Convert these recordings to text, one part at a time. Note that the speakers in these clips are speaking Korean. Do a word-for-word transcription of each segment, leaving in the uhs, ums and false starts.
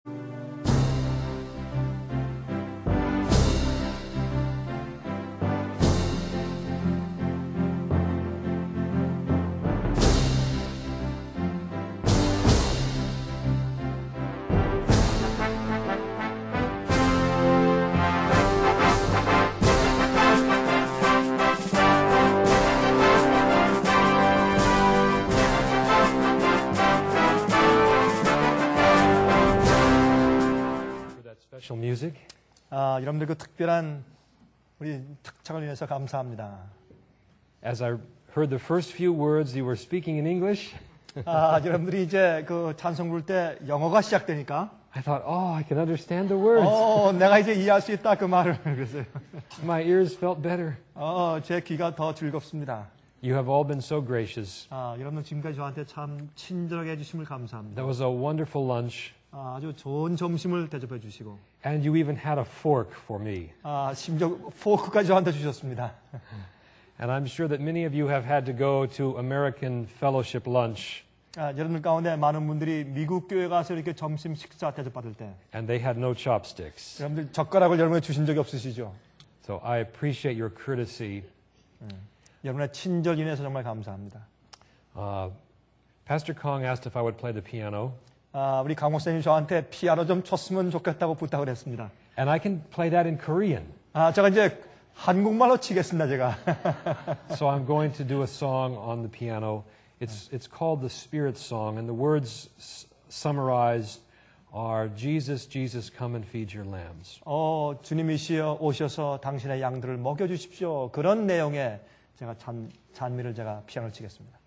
Special music. 아, 여러분들 그 특별한 우리 특창을 위해서 감사합니다. As I heard the first few words you were speaking in English, 아, 여러분들이 이제 그 찬송 부를 때 영어가 시작되니까 I thought, oh, I can understand the words. 어, 내가 이제 이해할 수 있다 그 말을 그랬어요. My ears felt better. 어, 제 귀가 더 즐겁습니다. You have all been so gracious. 아, 여러분들 지금까지 저한테 참 친절하게 해주심을 감사합니다. That was a wonderful lunch. 아, 아주 좋은 점심을 대접해 주시고, And you even had a fork for me. 아, 심지어 포크까지 저한테 주셨습니다. And I'm sure that many of you have had to go to American Fellowship lunch. 아, 여러분들 가운데 많은 분들이 미국 교회 가서 이렇게 점심 식사 대접받을 때, And they had no chopsticks. 여러분들 젓가락을 여러분에 주신 적이 없으시죠? So I appreciate your courtesy. 음, 여러분의 친절 인해서 정말 감사합니다. Uh, Pastor Kong asked if I would play the piano. 아, 우리 강 목사님 저한테 피아노 좀 쳤으면 좋겠다고 부탁을 했습니다. And I can play that in Korean. 아, 제가 이제 한국말로 치겠습니다, 제가. So I'm going to do a song on the piano. It's, it's called the Spirit Song, and the words s- summarized are, Jesus, Jesus, come and feed your lambs. 어, 주님이시여 오셔서 당신의 양들을 먹여주십시오. 그런 내용의 제가 찬, 찬미를 제가 피아노를 치겠습니다.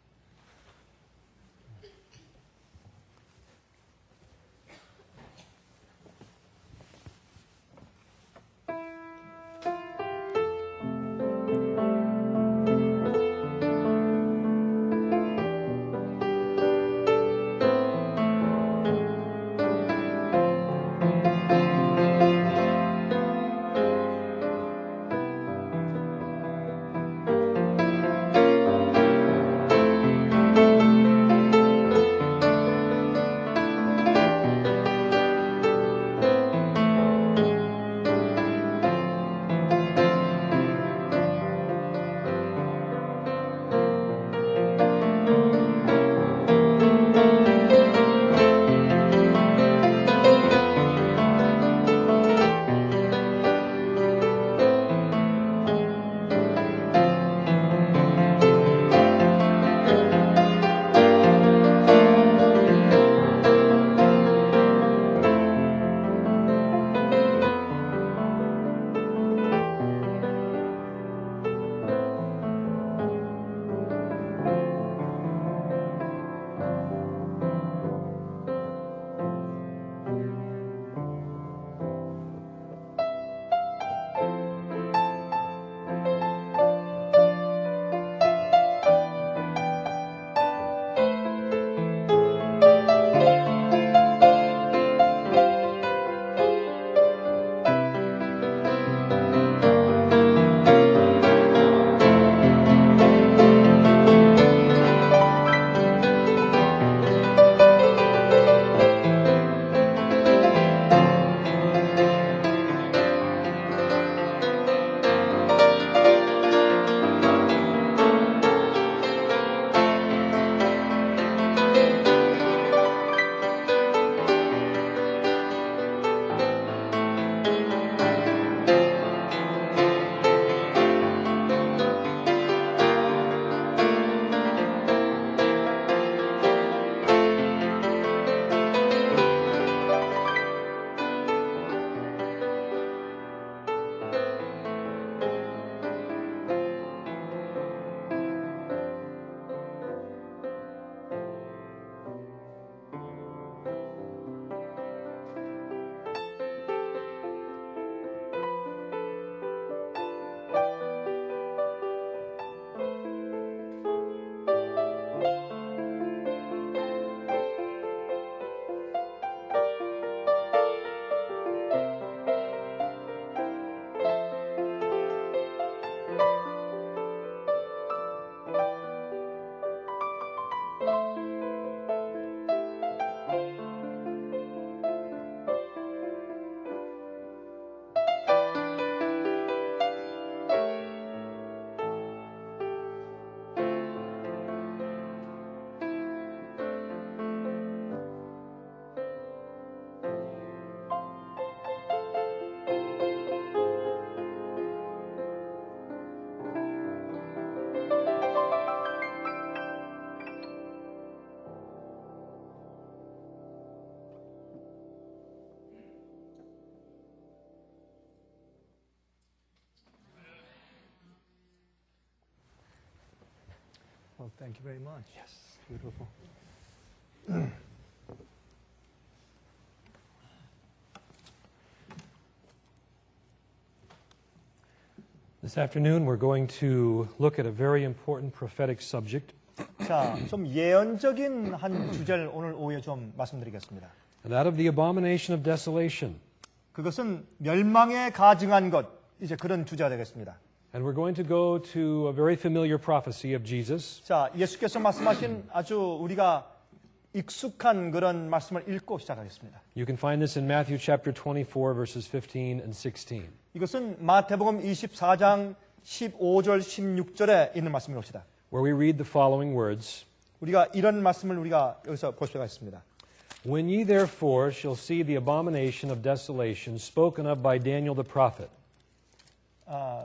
Oh, thank you very much. Yes. Beautiful. This afternoon, we're going to look at a very important prophetic subject, 자, 좀 예언적인 한 주제를 오늘 오후에 좀 말씀드리겠습니다. and that of the abomination of desolation. 그것은 멸망에 가증한 것, 이제 그런 주제가 되겠습니다. And we're going to go to a very familiar prophecy of Jesus. 자, 예수께서 말씀하신 아주 우리가 익숙한 그런 말씀을 읽고 시작하겠습니다. You can find this in Matthew chapter twenty-four, verses fifteen and sixteen. 이것은 마태복음 이십사 장 십오 절 십육 절에 있는 말씀입니다. Where we read the following words. 우리가 이런 말씀을 우리가 여기서 볼 수가 있습니다. When ye therefore shall see the abomination of desolation spoken of by Daniel the prophet. 아,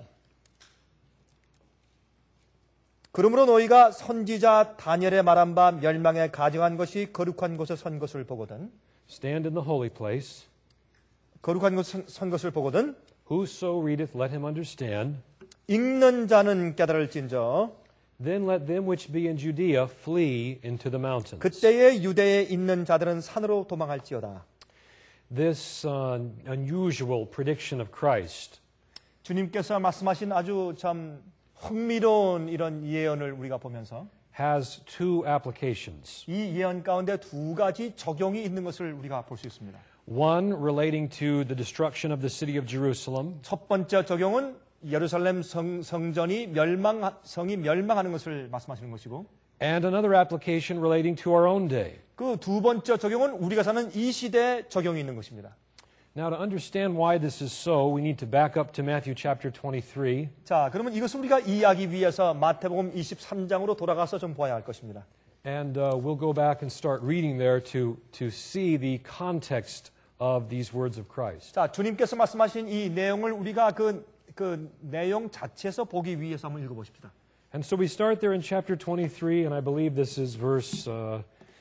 그러므로 너희가 선지자 다니엘의 말한 바 멸망에 가증한 것이 거룩한 곳에 선 것을 보거든. Stand in the holy place. 거룩한 곳에 선 것을 보거든. Whoso readeth, let him understand. 읽는 자는 깨달을진저. Then let them which be in Judea flee into the mountains. 그때에 유대에 있는 자들은 산으로 도망할지어다. This uh, unusual prediction of Christ 주님께서 말씀하신 아주 참 흥미로운 이런 예언을 우리가 보면서 has two applications. 이 예언 가운데 두 가지 적용이 있는 것을 우리가 볼 수 있습니다. One relating to the destruction of the city of Jerusalem, 첫 번째 적용은 예루살렘 성, 성전이 멸망 성이 멸망하는 것을 말씀하시는 것이고, and another application relating to our own day. 그 두 번째 적용은 우리가 사는 이 시대에 적용이 있는 것입니다. Now, to understand why this is so, we need to back up to Matthew chapter twenty-three. 자, 그러면 이것을 우리가 이해하기 위해서 마태복음 이십삼 장으로 돌아가서 좀 보아야 할 것입니다. And uh, we'll go back and start reading there to, to see the context of these words of Christ. 자, 주님께서 말씀하신 이 내용을 우리가 그, 그 내용 자체에서 보기 위해서 한번 읽어보십시다. And so we start there in chapter twenty-three, and I believe this is verse, uh,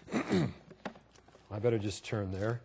I better just turn there.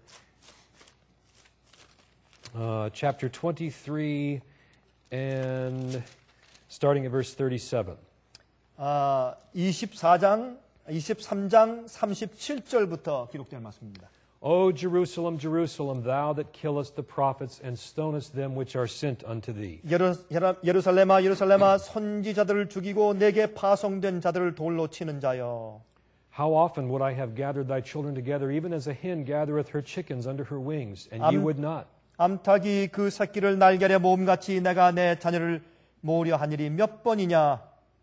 Uh, chapter twenty-three, and starting at verse thirty-seven. 아, 이십사 장, 이십삼 장 삼십칠 절부터 기록된 말씀입니다. O Jerusalem, Jerusalem, thou that killest the prophets and stonest them which are sent unto thee. 예루, 예루살렘아, 예루살렘아, 선지자들을 죽이고 내게 파송된 자들을 돌로 치는 자여. How often would I have gathered thy children together, even as a hen gathereth her chickens under her wings, and ye Am- would not. 암탉이 그 새끼를 날개에 모음같이 내가 내 자녀를 모으려 한 일이 몇 번이냐.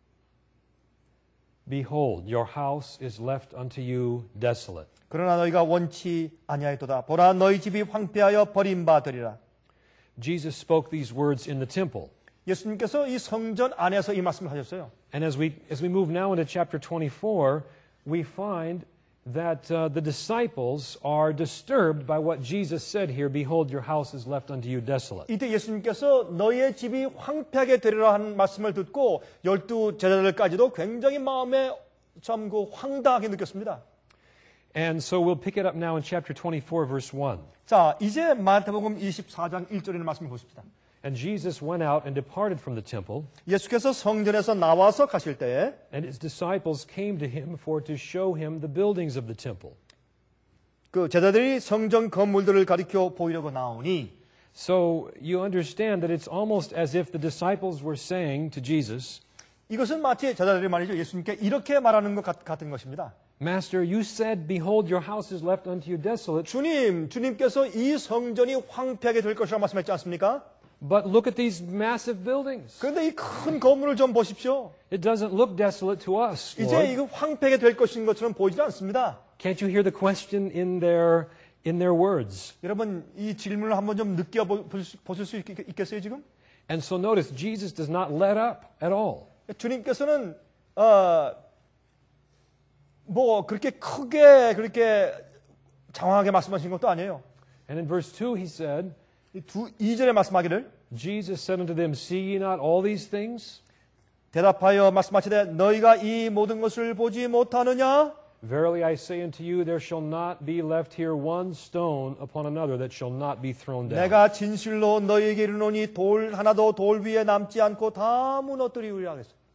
Behold, your house is left unto you desolate. 그러나 너희가 원치 아니하였도다. 보라, 너희 집이 황폐하여 버림받으리라. Jesus spoke these words in the temple. 예수님께서 이 성전 안에서 이 말씀을 하셨어요. And as we, as we move now into chapter twenty-four, we find that uh, the disciples are disturbed by what Jesus said here, behold, your house is left unto you desolate. 이때 예수님께서 너희의 집이 황폐하게 되리라 하는 말씀을 듣고 열두 제자들까지도 굉장히 마음에 참 그 황당하게 느꼈습니다. And so we'll pick it up now in chapter twenty-four, verse one. 자, 이제 마태복음 이십사 장 일 절에 있는 말씀을 보십시다. And Jesus went out and departed from the temple, 예수께서 성전에서 나와서 가실 때에 and his disciples came to him for to show him the buildings of the temple. 그 제자들이 성전 건물들을 가리켜 보이려고 나오니 So you understand that it's almost as if the disciples were saying to Jesus, 이것은 마치 제자들이 말이죠. 예수님께 이렇게 말하는 것 같, 같은 것입니다. Master, you said, behold, your house is left unto you desolate, 주님, 주님께서 이 성전이 황폐하게 될 것이라고 말씀했지 않습니까? but look at these massive buildings. 그런데 이 큰 건물을 좀 보십시오. It doesn't look desolate to us, 이제 Lord. 이거 황폐하게 될 것인 것처럼 보이지 않습니다. Can't you hear the question in their, in their words? 여러분, 이 질문을 한번 좀 느껴보실 수 있- 있겠어요, 지금? And so notice, Jesus does not let up at all. 주님께서는 어, 뭐 그렇게 크게 그렇게 장황하게 말씀하신 것도 아니에요. And in verse two, he said, 이 두, 이 절에 말씀하기를 Jesus said unto them, see ye not all these things? 대답하여 말씀하시되 너희가 이 모든 것을 보지 못하느냐? Verily I say unto you, there shall not be left here one stone upon another that shall not be thrown down. 내가 진실로 너희에게 이르노니 돌 하나도 돌 위에 남지 않고 다 무너뜨리리라 하겠어.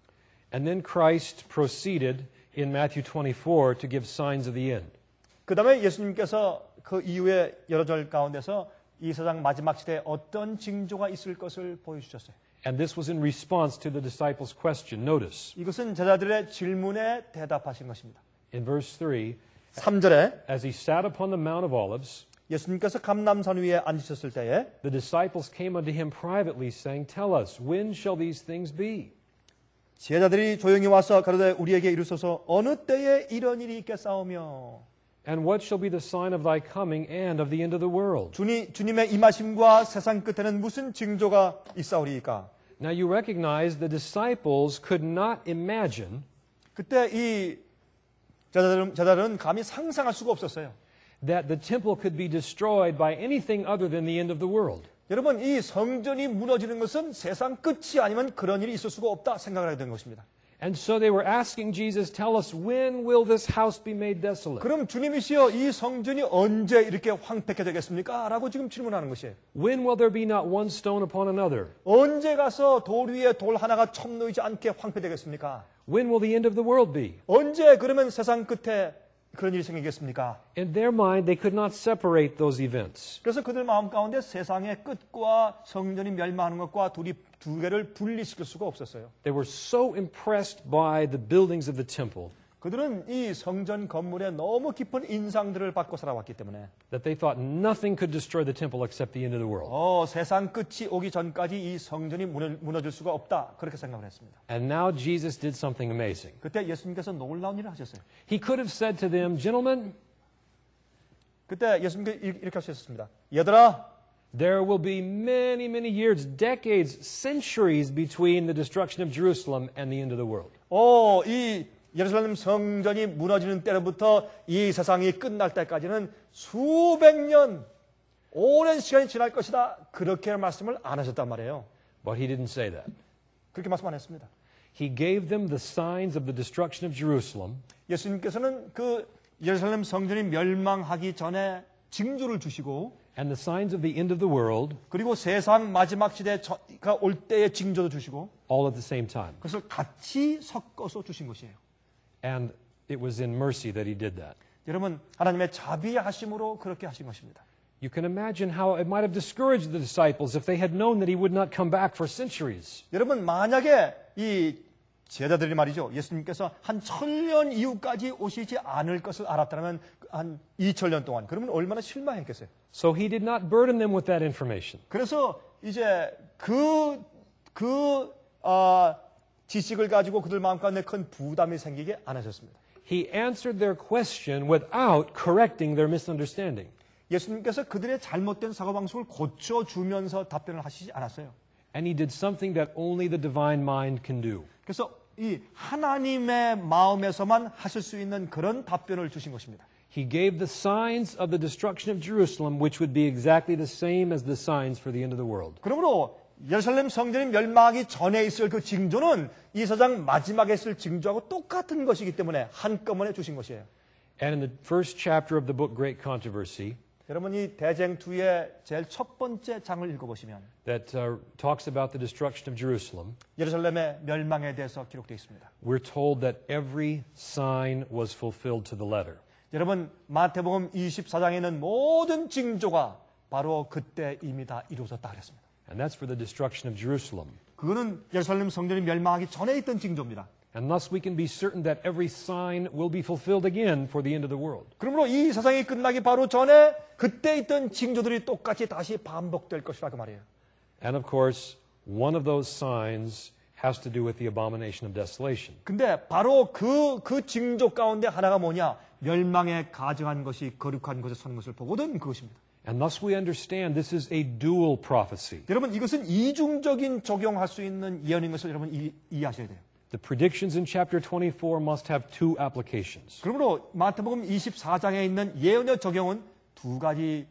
And then Christ proceeded in Matthew twenty-four to give signs of the end. 그 다음에 예수님께서 그 이후에 여러 절 가운데서 이 세상 마지막 시대에 어떤 징조가 있을 것을 보여주셨어요. And this was in response to the disciples' question. Notice, 이것은 제자들의 질문에 대답하신 것입니다. in verse three, 삼 절에 as he sat upon the Mount of Olives, 예수님께서 감람산 위에 앉으셨을 때에 the disciples came unto him privately, saying, Tell us, when shall these things be? 제자들이 조용히 와서 가로되 우리에게 이르소서 어느 때에 이런 일이 있겠사오며 And what shall be the sign of thy coming and of the end of the world? 주님, 주님의 임하심과 세상 끝에는 무슨 징조가 있사오리이까? Now you recognize the disciples could not imagine 그때 이 제자들은, 제자들은 감히 상상할 수가 없었어요. that the temple could be destroyed by anything other than the end of the world. 여러분, 이 성전이 무너지는 것은 세상 끝이 아니면 그런 일이 있을 수가 없다 생각을 하게 된 것입니다. And so they were asking Jesus, tell us, when will this house be made desolate? 그럼 주님이시여 이 성전이 언제 이렇게 황폐하게 되겠습니까? 라고 지금 질문하는 것이에요. When will there be not one stone upon another? 언제 가서 돌 위에 돌 하나가 첨 놓이지 않게 황폐되겠습니까? When will the end of the world be? 언제 그러면 세상 끝에 그런 일이 생기겠습니까? In their mind, they could not separate those events. 그래서 그들 마음 가운데 세상의 끝과 성전이 멸망하는 것과 둘이 두 개를 분리시킬 수가 없었어요. They were so impressed by the buildings of the temple 그들은 이 성전 건물에 너무 깊은 인상들을 받고 살아왔기 때문에 that they thought nothing could destroy the temple except the end of the world. 어, 세상 끝이 오기 전까지 이 성전이 무너, 무너질 수가 없다. 그렇게 생각을 했습니다. And now Jesus did something amazing. 그때 예수님께서 놀라운 일을 하셨어요. He could have said to them, gentlemen, 그때 예수님께서 이렇게 하셨습니다. 얘들아, there will be many, many years, decades, centuries between the destruction of Jerusalem and the end of the world. 어, 이 예루살렘 성전이 무너지는 때로부터 이 세상이 끝날 때까지는 수백 년, 오랜 시간이 지날 것이다. 그렇게 말씀을 안 하셨단 말이에요. But he didn't say that. 그렇게 말씀 안 했습니다. He gave them the signs of the destruction of Jerusalem 예수님께서는 그 예루살렘 성전이 멸망하기 전에 징조를 주시고 and the signs of the end of the world 그리고 세상 마지막 시대가 올 때의 징조도 주시고 all at the same time. 그것을 같이 섞어서 주신 것이에요. And it was in mercy that he did that. 여러분, 하나님의 자비하심으로 그렇게 하신 것입니다. You can imagine how it might have discouraged the disciples if they had known that he would not come back for centuries. 여러분, 만약에 이 제자들이 말이죠. 예수님께서 한 천년 이후까지 오시지 않을 것을 알았다면 한 이천 년 동안 그러면 얼마나 실망했겠어요. So he did not burden them with that information. 그래서 이제 그, 그, 어, 지식을 가지고 그들 마음 가운데 큰 부담이 생기게 안 하셨습니다. He answered their question without correcting their misunderstanding. 예수님께서 그들의 잘못된 사고방식을 고쳐주면서 답변을 하시지 않았어요. And he did something that only the divine mind can do. 그래서 이 하나님의 마음에서만 하실 수 있는 그런 답변을 주신 것입니다. He gave the signs of the destruction of Jerusalem, which would be exactly the same as the signs for the end of the world. 그러므로 예루살렘 성전이 멸망하기 전에 있을 그 징조는 이 세상 마지막에 있을 징조하고 똑같은 것이기 때문에 한꺼번에 주신 것이에요. And in the first chapter of the book Great Controversy, 여러분 이 대쟁투의 제일 첫 번째 장을 읽어보시면 that uh, talks about the destruction of Jerusalem, 예루살렘의 멸망에 대해서 기록되어 있습니다. we're told that every sign was fulfilled to the letter. 여러분 마태복음 이십사 장에 있는 모든 징조가 바로 그때 이미 다 이루어졌다 그랬습니다. And that's for the destruction of Jerusalem. 그거는 예루살렘 성전이 멸망하기 전에 있던 징조입니다. And thus we can be certain that every sign will be fulfilled again for the end of the world. 그러므로 이 세상이 끝나기 바로 전에 그때 있던 징조들이 똑같이 다시 반복될 것이라 그 말이에요. And of course, one of those signs has to do with the abomination of desolation. 근데 바로 그, 그 징조 가운데 하나가 뭐냐? 멸망에 가증한 것이 거룩한 곳에 서는 것을 보거든 그것입니다. And thus we understand this is a dual prophecy. 여러분 이것은 이중적인 적용할 수 있는 예언인 것을 여러분 이, 이해하셔야 돼요. The predictions in chapter twenty-four must have two applications. 그러므로 마태복음 이십사 장에 있는 예언의 적용은 두 가지의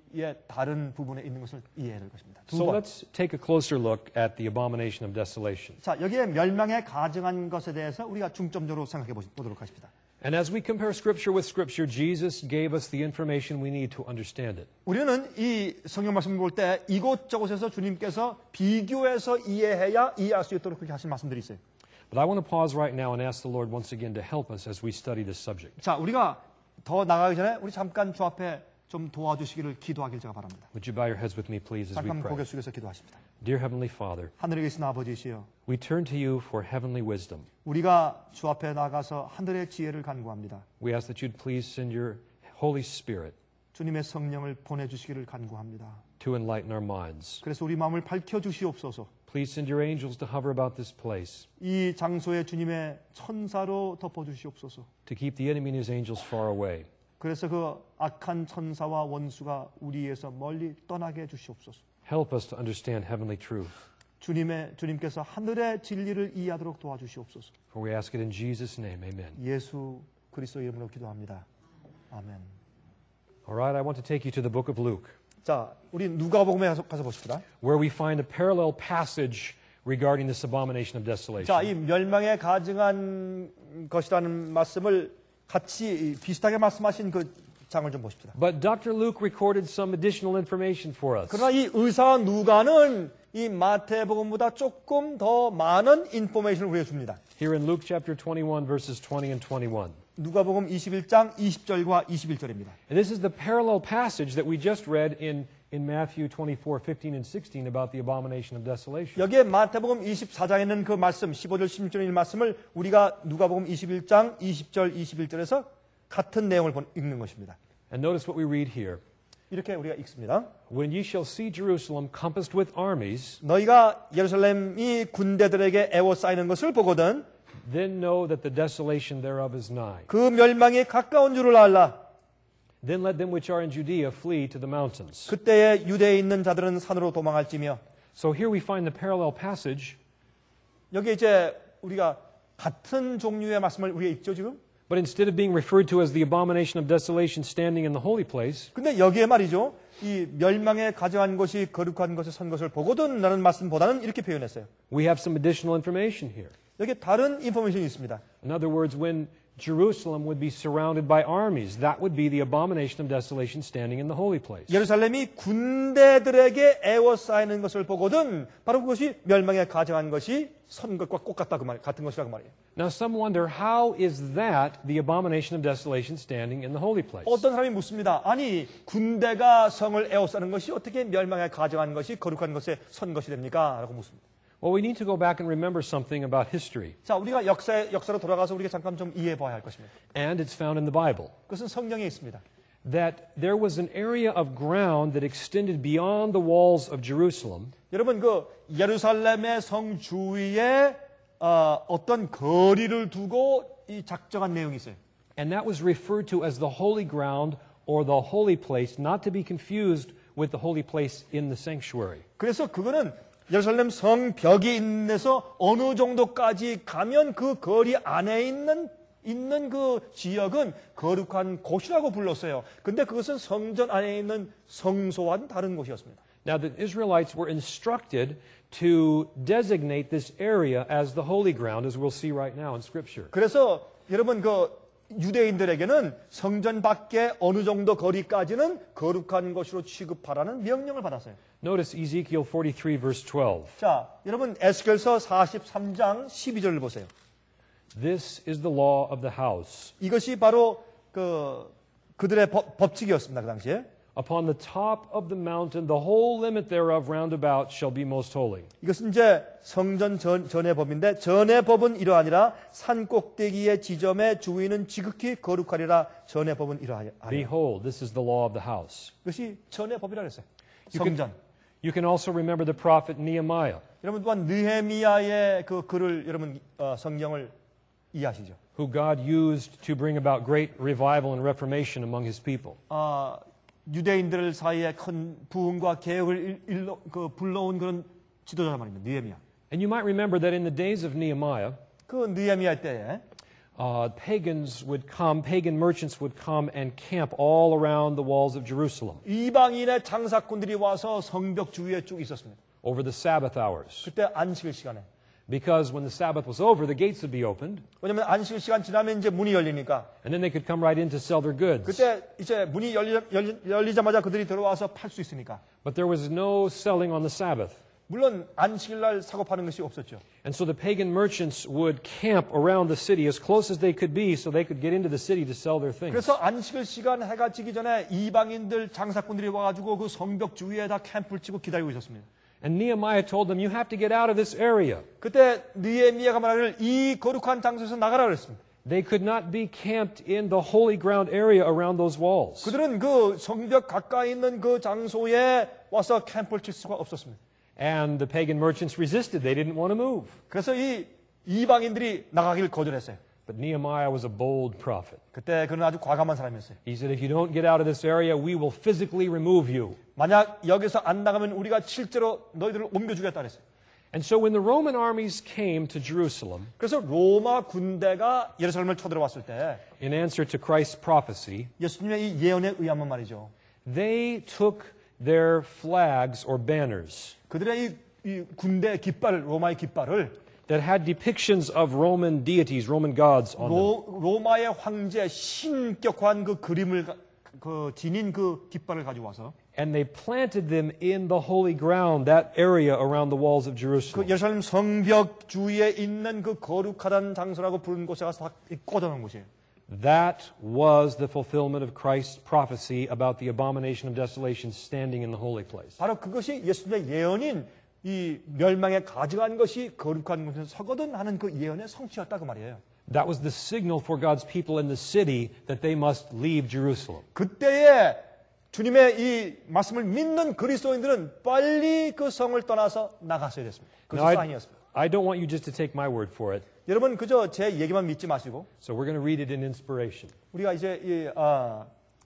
다른 부분에 있는 것을 이해해야 될 것입니다. 두 So 번. let's take a closer look at the abomination of desolation. 자, 여기에 멸망에 가증한 것에 대해서 우리가 중점적으로 생각해 보도록 하십니다. And as we compare Scripture with Scripture, Jesus gave us the information we need to understand it. 우리는 이 성경 말씀을 볼 때 이곳저곳에서 주님께서 비교해서 이해해야 이해할 수 있도록 그렇게 하신 말씀들이 있어요. But I want to pause right now and ask the Lord once again to help us as we study this subject. 자, 우리가 더 나가기 전에 우리 잠깐 주 앞에 좀 도와주시기를 기도하길 제가 바랍니다. Would you bow your heads with me, please, as we 잠깐 pray? 고개 숙여서 기도하십니다. Dear Heavenly Father, 하늘에 계신 아버지시여, we turn to you for heavenly wisdom. 우리가 주 앞에 나가서 하늘의 지혜를 간구합니다. We ask that you'd please send your Holy Spirit 주님의 성령을 보내주시기를 간구합니다. to enlighten our minds. 그래서 우리 마음을 밝혀주시옵소서. Please send your angels to hover about this place, 이 장소에 주님의 천사로 덮어주시옵소서. to keep the enemy and his angels far away. 그래서 그 악한 천사와 원수가 우리에서 멀리 떠나게 해주시옵소서. Help us to understand heavenly truth. 주님의 주님께서 하늘의 진리를 이해하도록 도와주시옵소서. For we ask it in Jesus' name, amen. 예수 그리스도 이름으로 기도합니다. 아멘. All right, I want to take you to the book of Luke, 자, 우리 누가복음에 가서, 가서 보십시다. where we find a parallel passage regarding this abomination of desolation. 자, 이 멸망에 가증한 것이라는 말씀을 같이 비슷하게 말씀하신 그 장을 좀 보십시다. But Doctor Luke recorded some additional information for us. 그러나 이 의사 누가는 이 마태복음보다 조금 더 많은 인포메이션을 우리에게 줍니다. Here in Luke chapter twenty-one, verses twenty and twenty-one. 누가복음 이십일 장 이십 절과 이십일 절입니다. And this is the parallel passage that we just read in, in Matthew twenty-four, fifteen and sixteen about the abomination of desolation. 여기에 마태복음 이십사 장에 있는 그 말씀, 십오 절, 십육 절의 말씀을 우리가 누가복음 이십일 장 이십 절, 이십일 절에서 같은 내용을 읽는 것입니다. And notice what we read here. 이렇게 우리가 읽습니다. When ye shall see Jerusalem compassed with armies, 너희가 예루살렘이 군대들에게 에워싸이는 것을 보거든 then know that the desolation thereof is nigh. 그 멸망이 가까운 줄을 알라. Then let them which are in Judea flee to the mountains. 그때에 유대에 있는 자들은 산으로 도망할지며. So here we find the parallel passage, 여기 이제 우리가 같은 종류의 말씀을 우리가 읽죠 지금. but instead of being referred to as the abomination of desolation standing in the holy place, 근데 여기에 말이죠. 이 멸망에 가져간 것이 거룩한 것에 선 것을 보거든 라는 말씀보다는 이렇게 표현했어요. we have some additional information here. 여기 다른 인포메이션이 있습니다. In other words, when Jerusalem would be surrounded by armies, that would be the abomination of desolation standing in the holy place. 예루살렘이 군대들에게 에워싸이는 것을 보거든 바로 그것이 멸망에 가져간 것이 선 것과 똑같다 그 말, 같은 것이라고 말이에요. Now some wonder, how is that the abomination of desolation standing in the holy place? 어떤 사람이 묻습니다. 아니 군대가 성을 에워싸는 것이 어떻게 멸망에 가져간 것이 거룩한 것에 선 것이 됩니까? 라고 묻습니다. Well, we need to go back and remember something about history. 자, 우리가 역사에, 역사로 돌아가서 우리가 잠깐 좀 이해해 봐야 할 것입니다. And it's found in the Bible. 그것은 성경에 있습니다. That there was an area of ground that extended beyond the walls of Jerusalem. 여러분 그 예루살렘의 성 주위에 어, 어떤 거리를 두고 이 작정한 내용이 있어요. And that was referred to as the holy ground or the holy place, not to be confused with the holy place in the sanctuary. 그래서 그거는 예루살렘 성벽이 있는 데서 어느 정도까지 가면 그 거리 안에 있는 있는 그 지역은 거룩한 곳이라고 불렀어요. 근데 그것은 성전 안에 있는 성소와는 다른 곳이었습니다. Now the Israelites were instructed to designate this area as the holy ground, as we'll see right now in Scripture. 그래서 여러분 그 유대인들에게는 성전 밖에 어느 정도 거리까지는 거룩한 것으로 취급하라는 명령을 받았어요. Notice Ezekiel forty-three, verse twelve. 자, 여러분 에스겔서 사십삼 장 십이 절을 보세요. This is the law of the house. 이것이 바로 그 그들의 법, 법칙이었습니다. 그 당시에. Upon the top of the mountain, the whole limit thereof round about shall be most holy. 이것은 이제 성전 전, 전의 법인데 전의 법은 이러하니라 산 꼭대기의 지점의 주위는 지극히 거룩하리라 전의 법은 이러하니라. Behold, this is the law of the house. 이것이 전의 법이라 그랬어요. You can, 성전. you can also remember the prophet Nehemiah, 여러분 또한 느헤미야의 그 글을 여러분 어, 성경을 이해하시죠? who God used to bring about great revival and reformation among his people. 아, 유대인들 사이에 큰 부흥과 개혁을 일러, 그 불러온 그런 지도자 말입니다. 느헤미야. And you might remember that in the days of Nehemiah, 그 느헤미야 때에 uh, pagans would come, pagan merchants would come and camp all around the walls of Jerusalem 이방인의 장사꾼들이 와서 성벽 주위에 쭉 있었습니다. over the Sabbath hours. 그때 안식일 시간에. Because when the Sabbath was over, the gates would be opened, 왜냐하면 안식일 시간 지나면 이제 문이 열리니까. and then they could come right in to sell their goods. 그때 이제 문이 열리, 열리, 열리자마자 그들이 들어와서 팔 수 있으니까. But there was no selling on the Sabbath. 물론 안식일날 사고 파는 것이 없었죠. And so the pagan merchants would camp around the city as close as they could be so they could get into the city to sell their things. 그래서 안식일 시간 해가 지기 전에 이방인들 장사꾼들이 와가지고 그 성벽 주위에다 캠프를 치고 기다리고 있었습니다. And Nehemiah told them, you have to get out of this area. 그때 느헤미야가 말하기를 이 거룩한 장소에서 나가라 그랬습니다. They could not be camped in the holy ground area around those walls. 그들은 그 성벽 가까이 있는 그 장소에 와서 캠프를 칠 수가 없었습니다. And the pagan merchants resisted. They didn't want to move. 그래서 이 이방인들이 나가기를 거절했어요. But Nehemiah was a bold prophet. 그때 그는 아주 과감한 사람이었어요. He said, if you don't get out of this area, we will physically remove you. 만약 여기서 안 나가면 우리가 실제로 너희들을 옮겨주겠다 그랬어요. And so when the Roman armies came to Jerusalem, 그래서 로마 군대가 예루살렘을 쳐들어왔을 때 in answer to Christ's prophecy, 예수님의 이 예언에 의하면 말이죠. they took their flags or banners 그들의 이, 이 군대 깃발을 로마의 깃발을 that had depictions of Roman deities, Roman gods on them. 로, 로마의 황제 신격화한 그 그림을 그 지닌 그 깃발을 가지고 와서 And they planted them in the holy ground, that area around the walls of 그 Jerusalem. 예루살렘 성벽 주위에 있는 그 거룩하다는 장소라고 부르는 곳에 가서 다 꽂아놓은 곳이에요. That was the fulfillment of Christ's prophecy about the abomination of desolation standing in the holy place. 바로 그것이 예수님의 예언인 이 멸망에 가져간 것이 거룩한 곳에서 서거든 하는 그 예언의 성취였다 그 말이에요. That was the signal for God's people in the city that they must leave Jerusalem. 그때에 주님의 이 말씀을 믿는 그리스도인들은 빨리 그 성을 떠나서 나갔어야 됐습니다. 그것이 Now, I, 사인이었습니다. I don't want you just to take my word for it. 여러분 그저 제 얘기만 믿지 마시고 So we're going to read it in inspiration. 우리가 이제 이 아,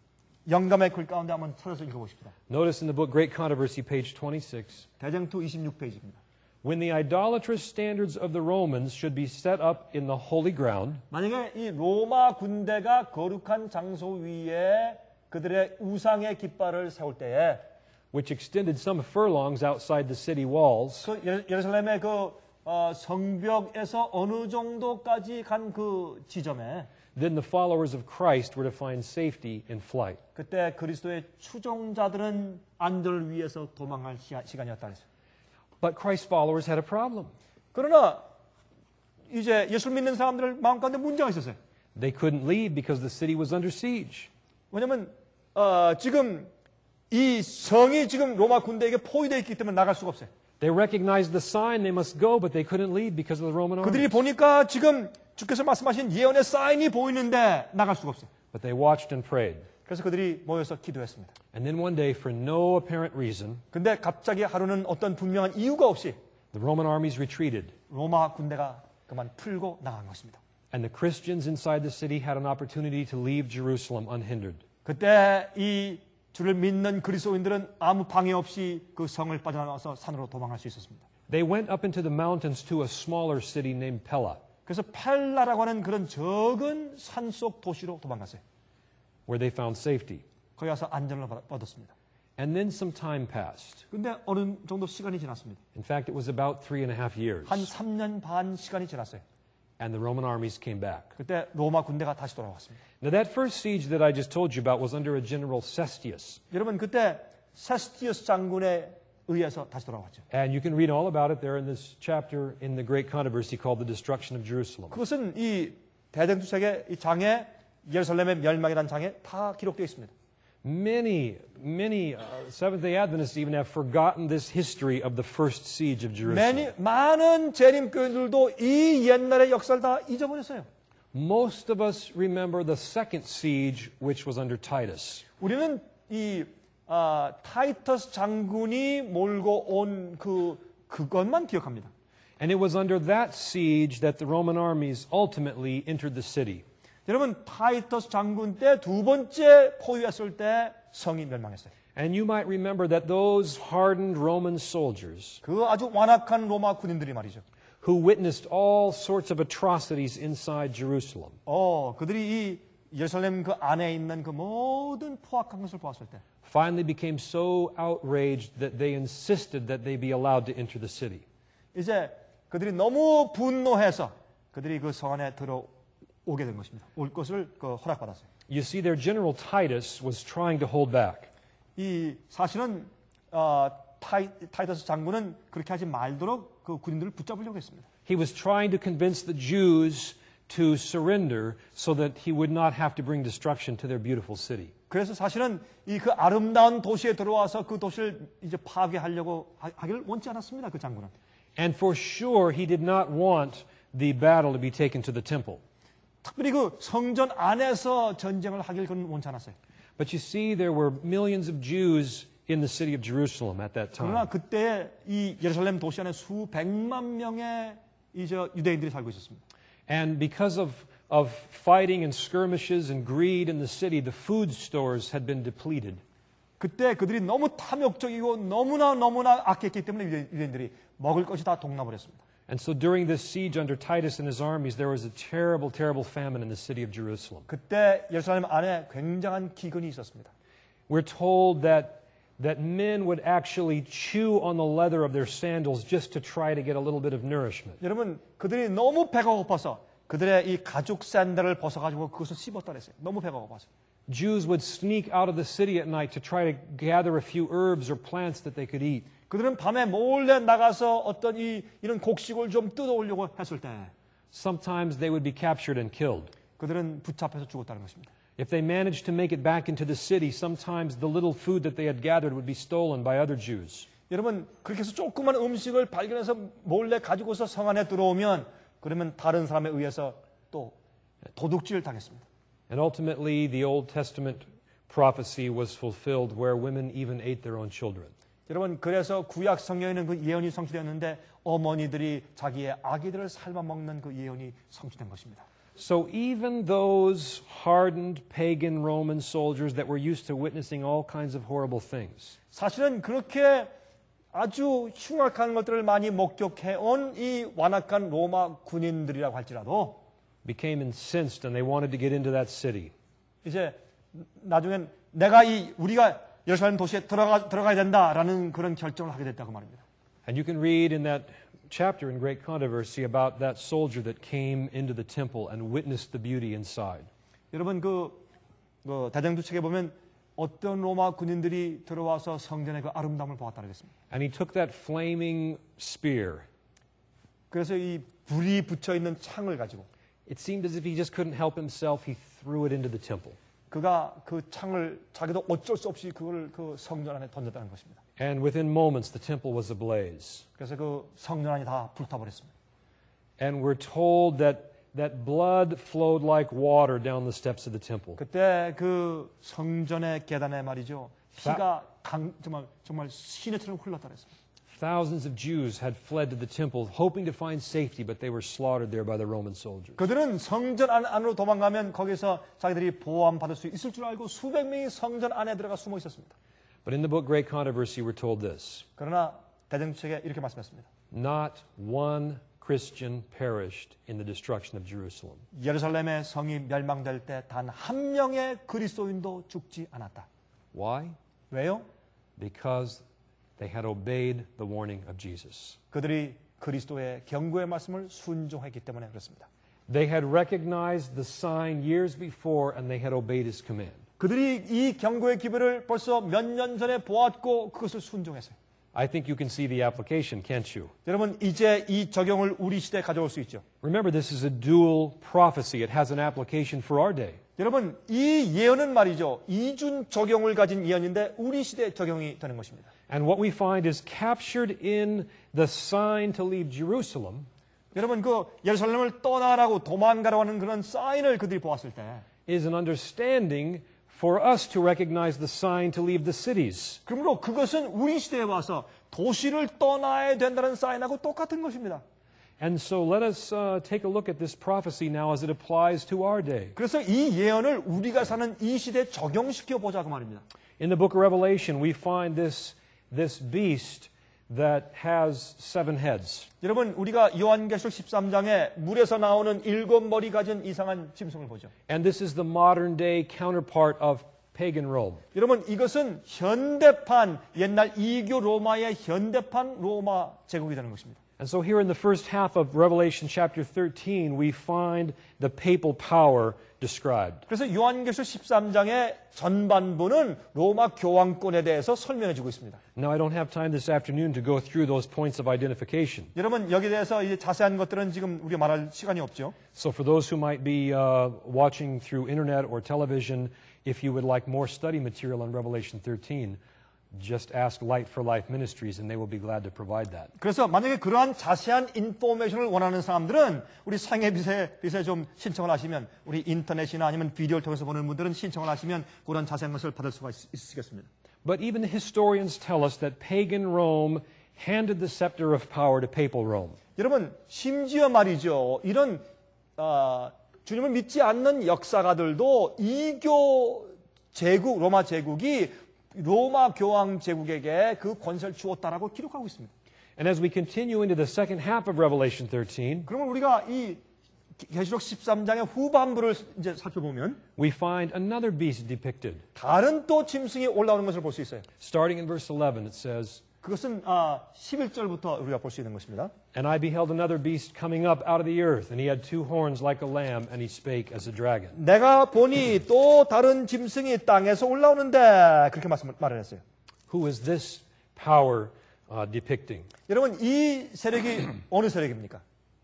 영감의 글 가운데 한번 찾아서 읽어보십시다. Notice in the book Great Controversy, page twenty-six. 대쟁투 이십육 페이지입니다. When the idolatrous standards of the Romans should be set up in the holy ground, 만약에 이 로마 군대가 거룩한 장소 위에 그들의 우상의 깃발을 세울 때에 which extended some furlongs outside the city walls, 그 예루- 예루살렘의 그 어, 성벽에서 어느 정도까지 간 그 지점에 then the followers of Christ were to find safety in flight. 그때 그리스도의 추종자들은 안전을 위해서 도망할 시간, 시간이었다 그랬어요. But Christ's followers had a problem. 그러나 이제 예수를 믿는 사람들 마음 가운데 문제가 있었어요. They couldn't leave because the city was under siege. 왜냐하면 어, 지금 이 성이 지금 로마 군대에게 포위되어 있기 때문에 나갈 수가 없어요. They recognized the sign, they must go, but they couldn't leave because of the Roman 그들이 army. 보니까 지금 주께서 말씀하신 예언의 사인이 보이는데 나갈 수가 없어요. But they watched and prayed. 그래서 그들이 모여서 기도했습니다. And then one day, for no apparent reason, 근데 갑자기 하루는 어떤 분명한 이유가 없이 the Roman armies retreated. 로마 군대가 그만 풀고 나간 것입니다. And the Christians inside the city had an opportunity to leave Jerusalem unhindered. 그때 이 주를 믿는 그리스도인들은 아무 방해 없이 그 성을 빠져나와서 산으로 도망할 수 있었습니다. They went up into the mountains to a smaller city named Pella, 그래서 펠라라고 하는 그런 적은 산속 도시로 도망갔어요. where they found safety. 거기 가서 안전을 받- 얻었습니다. And then some time passed. 근데 어느 정도 시간이 지났습니다. In fact, it was about three and a half years. 한 삼 년 반 시간이 지났어요. And the Roman armies came back. 그때 로마 군대가 다시 돌아왔습니다. Now, that first siege that I just told you about was under a general Cestius. 여러분 그때 세스티우스 장군에 의해서 다시 돌아왔죠. And you can read all about it there in this chapter in the Great Controversy called The Destruction of Jerusalem. 그것은 이 대쟁투책의 이 장에 예루살렘의 멸망이라는 장에 다 기록되어 있습니다. Many, many uh, Seventh-day Adventists even have forgotten this history of the first siege of Jerusalem. 많이, 많은 재림교인들도 이 옛날의 역사를 다 잊어버렸어요. Most of us remember the second siege, which was under Titus. 우리는 이 아, 타이터스 장군이 몰고 온 그 그것만 기억합니다. And it was under that siege that the Roman armies ultimately entered the city. 여러분 타이터스 장군 때 두 번째 포위했을 때 성이 멸망했어요. And you might remember that those hardened Roman soldiers 그 아주 완악한 로마 군인들이 말이죠. who witnessed all sorts of atrocities inside Jerusalem, 어, 그들이 이 예루살렘 그 안에 있는 그 모든 포악한 것을 보았을 때 finally became so outraged that they insisted that they be allowed to enter the city. 이제 그들이 너무 분노해서 그들이 그 성 안에 들어오게 된 것입니다. 올 것을 그 허락받았어요. You see, their general Titus was trying to hold back. 이 사실은 어, 타이, 타이터스 장군은 그렇게 하지 말도록 그 군인들을 붙잡으려고 했습니다. He was trying to convince the Jews to surrender so that he would not have to bring destruction to their beautiful city. 그래서 사실은 이 그 아름다운 도시에 들어와서 그 도시를 이제 파괴하려고 하기를 원치 않았습니다. 그 장군은. And for sure, he did not want the battle to be taken to the temple. 특별히 그 성전 안에서 전쟁을 하길 그는 원치 않았어요. But you see, there were millions of Jews in the city of Jerusalem at that 그러나 time. 그때 이 예루살렘 도시 안에 수백만 명의 이제 유대인들이 살고 있었습니다. And because of, of fighting and skirmishes and greed in the city, the food stores had been depleted. 그때 그들이 너무 탐욕적이고 너무나 너무나 악했기 때문에 유대- 유대인들이 먹을 것이 다 동나버렸습니다. And so during this siege under Titus and his armies, there was a terrible, terrible famine in the city of Jerusalem. 그때 예루살렘 안에 굉장한 기근이 있었습니다. We're told that, that men would actually chew on the leather of their sandals just to try to get a little bit of nourishment. 여러분 그들이 너무 배가 고파서 그들의 이 가죽 샌들을 벗어가지고 그것을 씹었다 그랬어요. 너무 배가 고파서. Jews would sneak out of the city at night to try to gather a few herbs or plants that they could eat. 그들은 밤에 몰래 나가서 어떤 이 이런 곡식을 좀 뜯어오려고 했을 때 Sometimes they would be captured and killed. 그들은 붙잡혀서 죽었다는 것입니다. If they managed to make it back into the city, sometimes the little food that they had gathered would be stolen by other Jews. 여러분 그렇게 해서 조그만 음식을 발견해서 몰래 가지고서 성 안에 들어오면 그러면 다른 사람에 의해서 또 도둑질 당했습니다. And ultimately, the Old Testament prophecy was fulfilled where women even ate their own children. 여러분 그래서 구약 성경에는 그 예언이 성취되었는데 어머니들이 자기의 아기들을 삶아 먹는 그 예언이 성취된 것입니다. So even those hardened pagan Roman soldiers that were used to witnessing all kinds of horrible things, 사실은 그렇게 아주 흉악한 것들을 많이 목격해온 이 완악한 로마 군인들이라고 할지라도 became incensed and they wanted to get into that city. 이제 나중엔 내가 이 우리가 예루살렘 도시에 들어가 들어가야 된다라는 그런 결정을 하게 됐다고 말입니다. And you can read in that chapter in Great Controversy about that soldier that came into the temple and witnessed the beauty inside. 여러분 그, 그 대장주 책에 보면 어떤 로마 군인들이 들어와서 성전의 그 아름다움을 보았다고 했습니다. And he took that flaming spear. 그래서 이 불이 붙여 있는 창을 가지고 It seemed as if he just couldn't help himself. He threw it into the temple. 그가 그 창을 자기도 어쩔 수 없이 그걸 그 성전 안에 던졌다는 것입니다. And within moments, the temple was ablaze. 그래서 그 성전 안이 다 불타버렸습니다. And we're told that, that blood flowed like water down the steps of the temple. 그때 그 성전의 계단에 말이죠. 피가 강, 정말 정말 시내처럼 흘렀다 그랬습니다. Thousands of Jews had fled to the temple, hoping to find safety, but they were slaughtered there by the Roman soldiers. 그들은 성전 안, 안으로 도망가면 거기서 자기들이 보호받을 수 있을 줄 알고 수백 명이 성전 안에 들어가 숨어 있었습니다. But in the book Great Controversy, we're told this: 그러나 대전책에 이렇게 말씀했습니다. not one Christian perished in the destruction of Jerusalem. 예루살렘의 성이 멸망될 때 단 한 명의 그리스도인도 죽지 않았다. Why? 왜요? Because they had obeyed the warning of Jesus. 그들이 그리스도의 경고의 말씀을 순종했기 때문에 그렇습니다. They had recognized the sign years before and they had obeyed his command. 그들이 이 경고의 기별을 벌써 몇 년 전에 보았고 그것을 순종했어요. I think you can see the application, can't you? 여러분 이제 이 적용을 우리 시대에 가져올 수 있죠. Remember, this is a dual prophecy. It has an application for our day. 여러분 이 예언은 말이죠. 이중 적용을 가진 예언인데 우리 시대에 적용이 되는 것입니다. And what we find is captured in the sign to leave Jerusalem 여러분 그 예루살렘을 떠나라고 도망가라고 하는 그런 사인을 그들이 보았을 때 is an understanding for us to recognize the sign to leave the cities. 그러므로 그것은 우리 시대에 와서 도시를 떠나야 된다는 사인하고 똑같은 것입니다. And so let us uh, take a look at this prophecy now as it applies to our day. 그래서 이 예언을 우리가 사는 이 시대에 적용시켜 보자고 말입니다. In the book of Revelation, we find this, this beast that has seven heads. 여러분 우리가 요한계시록 십삼 장에 물에서 나오는 일곱 머리 가진 이상한 짐승을 보죠. And this is the modern day counterpart of pagan Rome. 여러분 이것은 현대판 옛날 이교 로마의 현대판 로마 제국이 되는 것입니다. And so here in the first half of Revelation chapter thirteen, we find the papal power described. 그래서 요한계시록 십삼 장의 전반부는 로마 교황권에 대해서 설명해 주고 있습니다. Now, I don't have time this afternoon to go through those points of identification. 여러분 여기에 대해서 이제 자세한 것들은 지금 우리가 말할 시간이 없죠. So for those who might be uh, watching through internet or television, if you would like more study material on Revelation thirteen, just ask Light for Life Ministries and they will be glad to provide that. 그래서 만약에 그러한 자세한 인포메이션을 원하는 사람들은 우리 상해 빛에 빛에 좀 신청을 하시면 우리 인터넷이나 아니면 비디오를 통해서 보는 분들은 신청을 하시면 그런 자세한 것을 받을 수가 있, 있으시겠습니다. But even the historians tell us that pagan Rome handed the scepter of power to papal Rome. 여러분 심지어 말이죠. 이런 어, 주님을 믿지 않는 역사가들도 이교 제국 로마 제국이 로마 교황 제국에게 그 권세를 주었다라고 기록하고 있습니다. And as we continue into the second half of Revelation thirteen, 그러면 우리가 이 계시록 십삼 장의 후반부를 이제 살펴보면 we find another beast depicted. 다른 또 짐승이 올라오는 것을 볼 수 있어요. Starting in verse eleven, it says, 그것은 아, 십일 절부터 우리가 볼 수 있는 것입니다. And I beheld another beast coming up out of the earth, and he had two horns like a lamb, and he spake as a dragon. 내가 보니 또 다른 짐승이 땅에서 올라오는데 그렇게 말씀, 말을 했어요. Who is this power uh, depicting? 여러분 이 세력이 어느 세력입니까?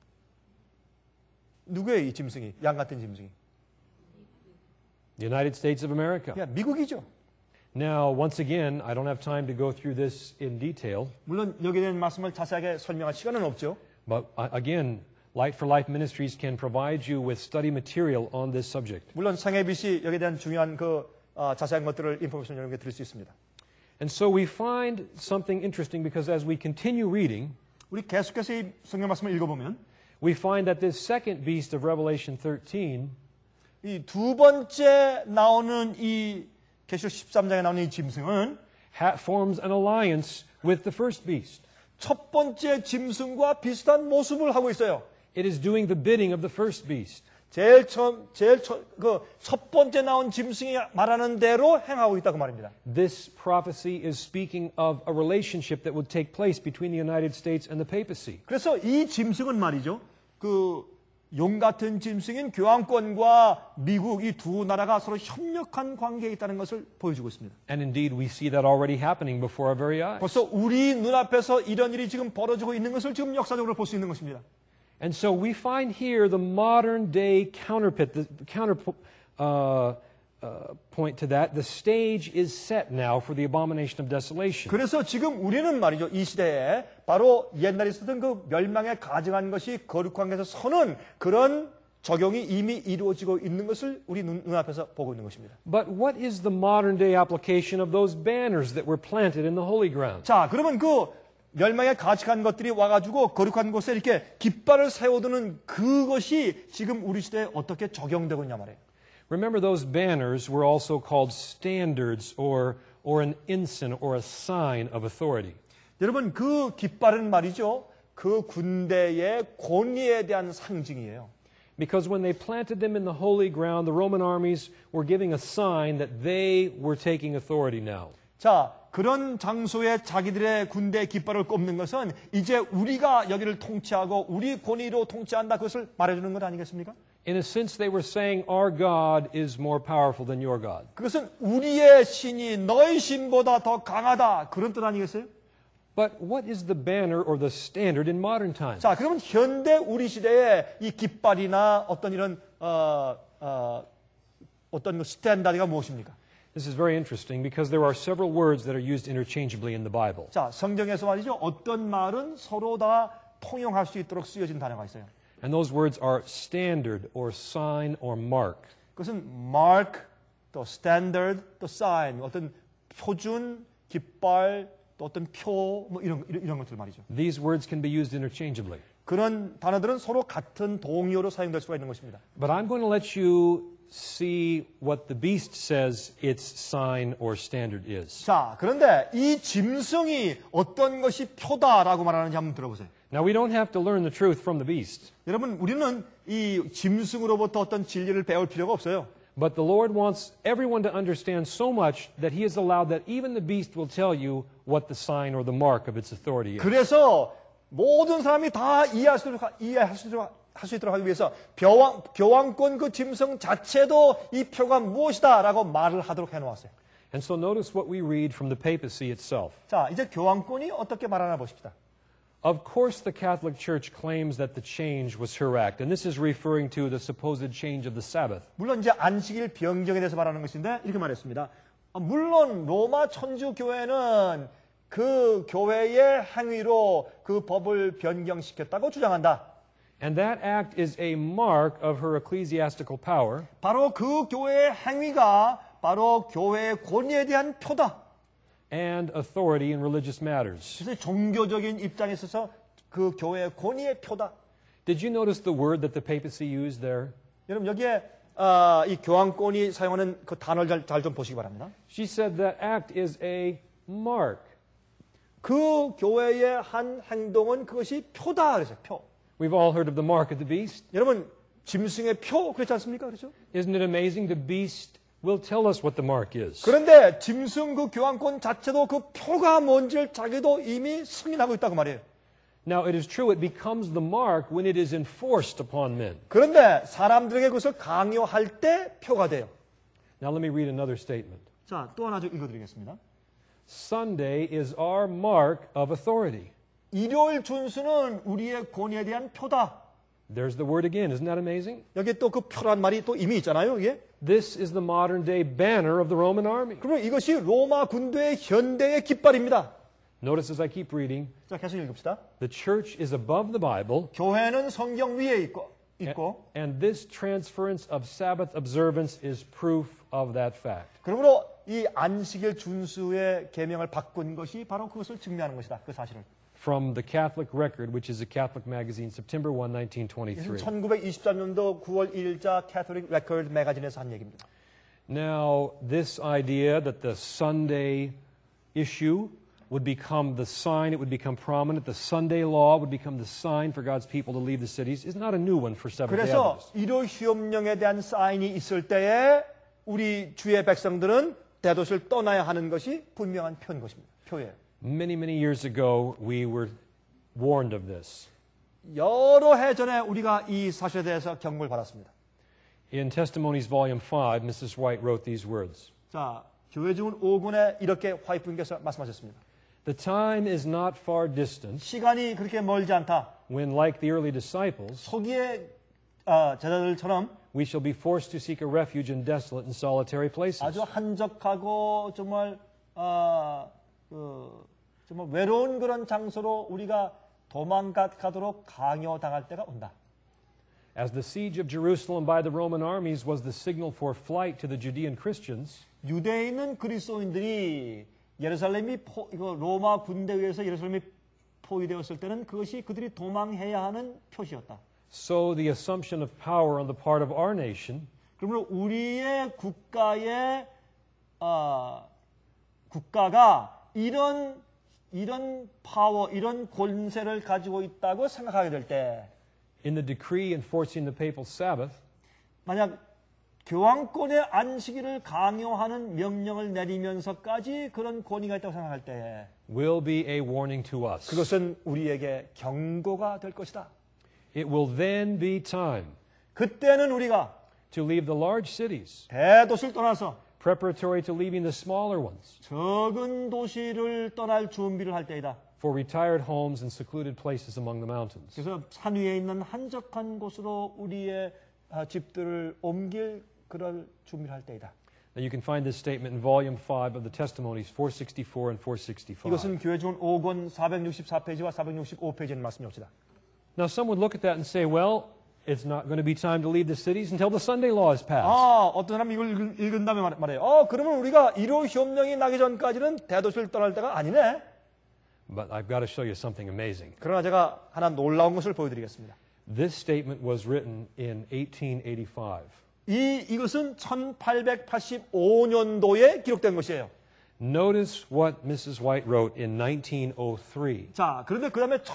누구예요 이 짐승이? 양 같은 짐승이? The United States of America. 그냥 미국이죠. Now, once again, I don't have time to go through this in detail, 물론 여기에 대한 말씀을 자세하게 설명할 시간은 없죠. but uh, again, Light for Life Ministries can provide you with study material on this subject. 물론 상해빛이 여기에 대한 중요한 그 어, 자세한 것들을 인포메이션 여러분께 드릴 수 있습니다. And so we find something interesting because as we continue reading, 우리 계속해서 이 성경 말씀을 읽어보면 we find that this second beast of Revelation thirteen 이 두 번째 나오는 이 계시록 십삼 장에 나오는 이 짐승은 ha- forms an alliance with the first beast. 첫 번째 짐승과 비슷한 모습을 하고 있어요. It is doing the bidding of the first beast. 제일 처음 제일 그 첫 번째 나온 짐승이 말하는 대로 행하고 있다고 말입니다. This prophecy is speaking of a relationship that would take place between the United States and the papacy. 그래서 이 짐승은 말이죠. 그 용 같은 짐승인 교황권과 미국 이 두 나라가 서로 협력한 관계에 있다는 것을 보여주고 있습니다. And indeed, we see that already happening before our very eyes. 벌써 우리 눈앞에서 이런 일이 지금 벌어지고 있는 것을 지금 역사적으로 볼 수 있는 것입니다. And so we find here the modern day counterpit, the counter uh, uh, point to that. The stage is set now for the abomination of desolation. 그래서 지금 우리는 말이죠. 이 시대에 바로 옛날에 있었던 그 멸망에 가증한 것이 거룩한 데서 서는 그런 적용이 이미 이루어지고 있는 것을 우리 눈, 눈앞에서 보고 있는 것입니다. But what is the modern day application of those banners that were planted in the holy ground? 자, 그러면 그 멸망에 가증한 것들이 와가지고 거룩한 곳에 이렇게 깃발을 세워두는 그것이 지금 우리 시대에 어떻게 적용되고 있냐 말이에요. Remember, those banners were also called standards or, or an ensign or a sign of authority. 여러분, 그 깃발은 말이죠. 그 군대의 권위에 대한 상징이에요. Because when they planted them in the holy ground, the Roman armies were giving a sign that they were taking authority now. 자, 그런 장소에 자기들의 군대 깃발을 꼽는 것은 이제 우리가 여기를 통치하고 우리 권위로 통치한다 그것을 말해주는 것 아니겠습니까? In a sense, they were saying, our God is more powerful than your God. 그것은 우리의 신이 너희 신보다 더 강하다 그런 뜻 아니겠어요? But what is the banner or the standard in modern times? 자, 그러면 현대 우리 시대에 이 깃발이나 어떤 이런 어, 어, 어떤 그 스탠다드가 무엇입니까? This is very interesting because there are several words that are used interchangeably in the Bible. 자, 성경에서 말이죠. 어떤 말은 서로 다 통용할 수 있도록 쓰여진 단어가 있어요. And those words are standard or sign or mark. 그것은 mark, 또 standard, 또 sign, 어떤 표준, 깃발, 또 어떤 표, 뭐 이런, 이런, 이런 것들 말이죠. These words can be used interchangeably. 그런 단어들은 서로 같은 동의어로 사용될 수가 있는 것입니다. But I'm going to let you see what the beast says its sign or standard is. 자, 그런데 이 짐승이 어떤 것이 표다라고 말하는지 한번 들어보세요. Now, we don't have to learn the truth from the beast, 여러분, 우리는 이 짐승으로부터 어떤 진리를 배울 필요가 없어요. but the Lord wants everyone to understand so much that He has allowed that even the beast will tell you what the sign or the mark of its authority is. 그래서 모든 사람이 다 이해할 수 있도록, 이해할 수 있도록, 할 수 있도록 하기 위해서 교황, 교황권 그 짐승 자체도 이 표가 무엇이다 라고 말을 하도록 해놓았어요. And so notice what we read from the papacy itself. 자, 이제 교황권이 어떻게 말하나 보십시다. Of course, the Catholic Church claims that the change was her act, and this is referring to the supposed change of the Sabbath. 물론 이제 안식일 변경에 대해서 말하는 것인데 이렇게 말했습니다. 물론 로마 천주교회는 그 교회의 행위로 그 법을 변경시켰다고 주장한다. And that act is a mark of her ecclesiastical power. 바로 그 교회의 행위가 바로 교회의 권위에 대한 표다. And authority in religious matters. 그래서 종교적인 입장에 있어서 그 교회의 권위의 표다. Did you notice the word that the papacy used there? 여러분 여기에 어, 이 교황권이 사용하는 그 단어를 잘 좀 보시기 바랍니다. She said that act is a mark. 그 교회의 한 행동은 그것이 표다 그랬어요. 표. We've all heard of the mark of the beast. 여러분 짐승의 표 그렇지 않습니까? 그렇죠? Isn't it amazing? The beast will tell us what the mark is. 그런데 짐승 그 교황권 자체도 그 표가 뭔지를 자기도 이미 승인하고 있다고 말이에요. Now, it is true it becomes the mark when it is enforced upon men. 그런데 사람들에게 그것을 강요할 때 표가 돼요. Now, let me read another statement. 자, 또 하나 좀 읽어드리겠습니다. Sunday is our mark of authority. 일요일 준수는 우리의 권위에 대한 표다. There's the word again. Isn't that amazing? 여기 또 그 표란 말이 또 이미 있잖아요. 이게. This is the modern day banner of the Roman army. 그러면 이것이 로마 군대의 현대의 깃발입니다. Notice as I keep reading, 자, 계속 읽읍시다. the church is above the Bible, 교회는 성경 위에 있고, 있고 and this transference of Sabbath observance is proof of that fact. 그러므로 이 안식일 준수의 계명을 바꾼 것이 바로 그것을 증명하는 것이다. 그 사실을. From the Catholic Record, which is a Catholic magazine, September first, nineteen twenty-three. 천구백이십삼 년도 구월 일일자 캐톨릭 레코드 매거진에서 한 얘기입니다. Now, this idea that the Sunday issue would become the sign, it would become prominent, the Sunday law would become the sign for God's people to leave the cities, is not a new one for Seventh-day 그래서 Adventists. 일요 휴업령에 대한 사인이 있을 때에 우리 주의 백성들은 대도시를 떠나야 하는 것이 분명한 표인 것입니다. 표예요. Many, many years ago, we were warned of this. 여러 해 전에 우리가 이 사실에 대해서 경고를 받았습니다. In Testimonies Volume five, Missus White wrote these words. 자, 교회 증언 오 권에 이렇게 화이트분께서 말씀하셨습니다. The time is not far distant 시간이 그렇게 멀지 않다. when, like the early disciples, 초기의 어, 제자들처럼 we shall be forced to seek a refuge in desolate and solitary places. 아주 한적하고 정말 어, 그, 정말 외로운 그런 장소로 우리가 도망가도록 강요당할 때가 온다. As the siege of Jerusalem by the Roman armies was the signal for flight to the Judean Christians, 유대에 있는 그리스도인들이 예루살렘이 포, 이거 로마 군대에 의해서 예루살렘이 포위되었을 때는 그것이 그들이 도망해야 하는 표시였다. so the assumption of power on the part of our nation 그러므로 우리의 국가의 어, 국가가 이런 이런 파워, 이런 권세를 가지고 있다고 생각하게 될 때, in the decree enforcing the papal Sabbath, 만약 교황권의 안식일을 강요하는 명령을 내리면서까지 그런 권위가 있다고 생각할 때, will be a warning to us. 그것은 우리에게 경고가 될 것이다. It will then be time 그때는 우리가 to leave the large cities, 대도시를 떠나서 preparatory to leaving the smaller ones, 적은 도시를 떠날 준비를 할 때이다. for retired homes and secluded places among the mountains. 그래서 산 위에 있는 한적한 곳으로 우리의 집들을 옮길 그럴 준비를 할 때이다. Now you can find this statement in Volume five of the Testimonies, four sixty-four and four sixty-five. 이것은 교회 증언 오 권 사백육십사 페이지와 사백육십오 페이지에 있는 말씀이옵니다. Now some would look at that and say, well, it's not going to be time to leave the cities until the Sunday law is passed. 아, 어떤 사람이 이걸 읽은, 읽은 다음에 말, 말해요. 어, 그러면 우리가 일요 휴업령이 나기 전까지는 대도시를 떠날 때가 아니네. But I've got to show you something amazing. 그러나 제가 하나 놀라운 것을 보여드리겠습니다. This statement was written in eighteen eighty-five. 이, 이것은 천팔백팔십오 년도에 기록된 것이에요. Notice what Missus White wrote in nineteen oh three. 자, 그런데 그 다음에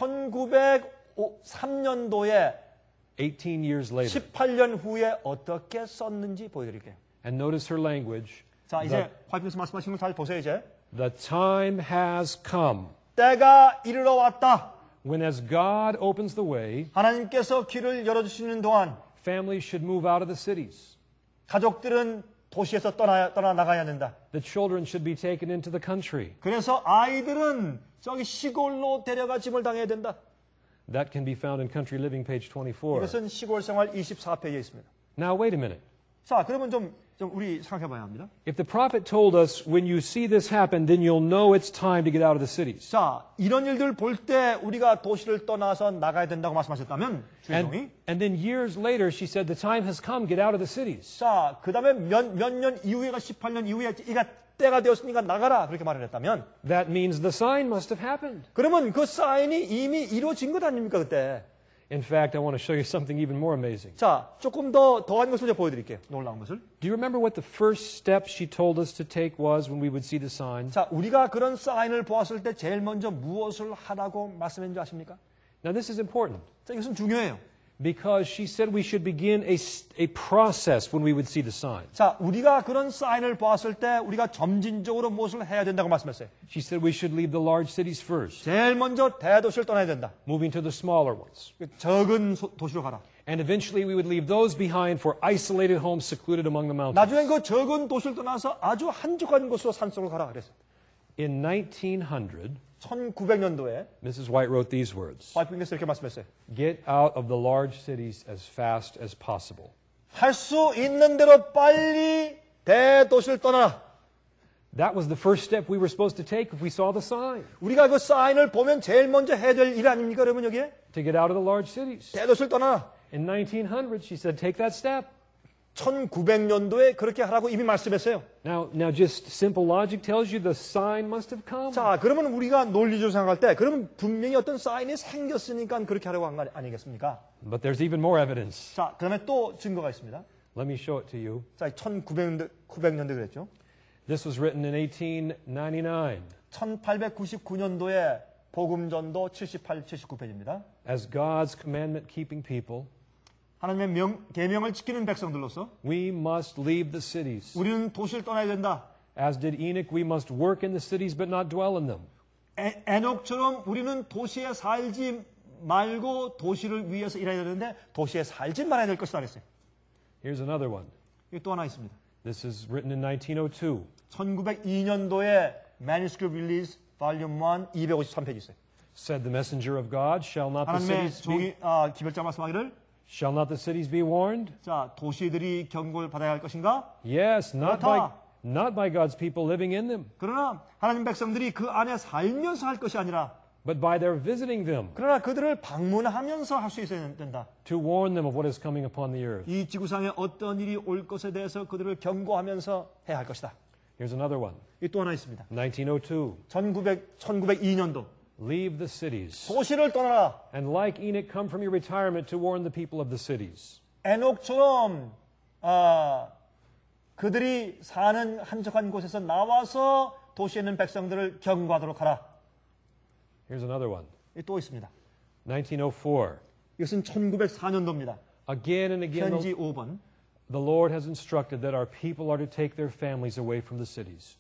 천구백삼 년도에 eighteen years later. 십팔 년 후에 어떻게 썼는지 보여드릴게요. And notice her language. 자, 이제 The, 화이트에서 말씀하신 걸 잘 보세요, 이제. the time has come 때가 이르러 왔다. when as God opens the way, 하나님께서 길을 열어주시는 동안 families should move out of the cities. 가족들은 도시에서 떠나, 떠나 나가야 된다. The children should be taken into the country. 그래서 아이들은 저기 시골로 데려가 짐을 당해야 된다. That can be found in Country Living, page twenty-four. 이것은 시골 생활 이십사 페이지에 있습니다. Now, wait a minute. 자, 그러면 좀, 좀 우리 생각해 봐야 합니다. If the prophet told us, when you see this happen, then you'll know it's time to get out of the cities. 자, 이런 일들 볼 때 우리가 도시를 떠나서 나가야 된다고 말씀하셨다면 주인공이 And, and then years later, she said, the time has come, get out of the cities. 자, 그 다음에 몇, 몇 년 이후에가 십팔 년 이후에 이가 때가 되었으니까 나가라 그렇게 말을 했다면 That means the sign must have happened. 그러면 그 사인이 이미 이루어진 것 아닙니까 그때? In fact, I want to show you something even more amazing. 자, 조금 더 더한 것을 제가 보여드릴게요. 놀라운 것을. Do you remember what the first step she told us to take was when we would see the sign? 자, 우리가 그런 사인을 보았을 때 제일 먼저 무엇을 하라고 말씀했는지 아십니까? Now, this is important 자, 이것은 중요해요. because she said we should begin a, a process when we would see the sign. 자, 우리가 그런 사인을 보았을 때 우리가 점진적으로 무엇을 해야 된다고 말씀했어요. She said we should leave the large cities first, 제일 먼저 대도시를 떠나야 된다. moving to the smaller ones. 적은 소- 도시로 가라. And eventually we would leave those behind for isolated homes secluded among the mountains. 나중엔 그 적은 도시를 떠나서 아주 한적한 곳으로 산속으로 가라 그랬어요. In nineteen hundred, 천구백 년도에 Missus White wrote these words, 화이트님께서 이렇게 말씀했어요. get out of the large cities as fast as possible. 할 수 있는 대로 빨리 대도시를 떠나라. That was the first step we were supposed to take if we saw the sign, 우리가 그 사인을 보면 제일 먼저 해야 될 일 아닙니까? 여러분 여기에? to get out of the large cities. 대도시를 떠나라. In nineteen hundred, she said, take that step. 천구백 년도에 그렇게 하라고 이미 말씀했어요. Now, now just simple logic tells you the sign must have come. 자, 그러면 우리가 논리적으로 생각할 때 그러면 분명히 어떤 사인이 생겼으니까 그렇게 하라고 한 거 아니겠습니까? But there's even more evidence. 자, 그다음에 또 증거가 있습니다. Let me show it to you. 자, 천구백 년대, 구백 년대 그랬죠. This was written in eighteen ninety-nine. 천팔백구십구 년도에 복음전도 칠십팔, 칠십구 페이지입니다. As God's commandment keeping people, 하나님의 명, 계명을 지키는 백성들로서 we must leave the cities. 우리는 도시를 떠나야 된다. As did Enoch, we must work in the cities but not dwell in them. 에, 에녹처럼 우리는 도시에 살지 말고 도시를 위해서 일해야 되는데 도시에 살지 말아야 될 것이다 그랬어요. Here's another one. 이게 또 하나 있습니다. This is written in nineteen oh two. 천구백이 년도에 Manuscript Release Volume 일 이백오십삼 페이지 있어요. Said the messenger of God, shall not the 하나님의 cities be, 종이 아, 기별자 말씀하기를 shall not the cities be warned? 자 도시들이 경고를 받아야 할 것인가? Yes, not by, 그렇다. not by God's people living in them, 그러나 하나님 백성들이 그 안에 살면서 할 것이 아니라 but by their visiting them 그러나 그들을 방문하면서 할 수 있어야 된다. to warn them of what is coming upon the earth. 이 지구상에 어떤 일이 올 것에 대해서 그들을 경고하면서 해야 할 것이다. Here's another one. 이 또 하나 있습니다. nineteen oh two. 천구백, 천구백이 년도 Leave the cities. 도시를 떠나라. And like Enoch, come from your retirement to warn the people of the cities. 에녹처럼 아, 그들이 사는 한적한 곳에서 나와서 도시에 있는 백성들을 경고하도록 하라. Here's another one. 이 또 있습니다. nineteen oh four. 이것은 천구백사 년도입니다. Again and again, 편지 the, 오 번. the Lord has instructed that our people are to take their families away from the cities.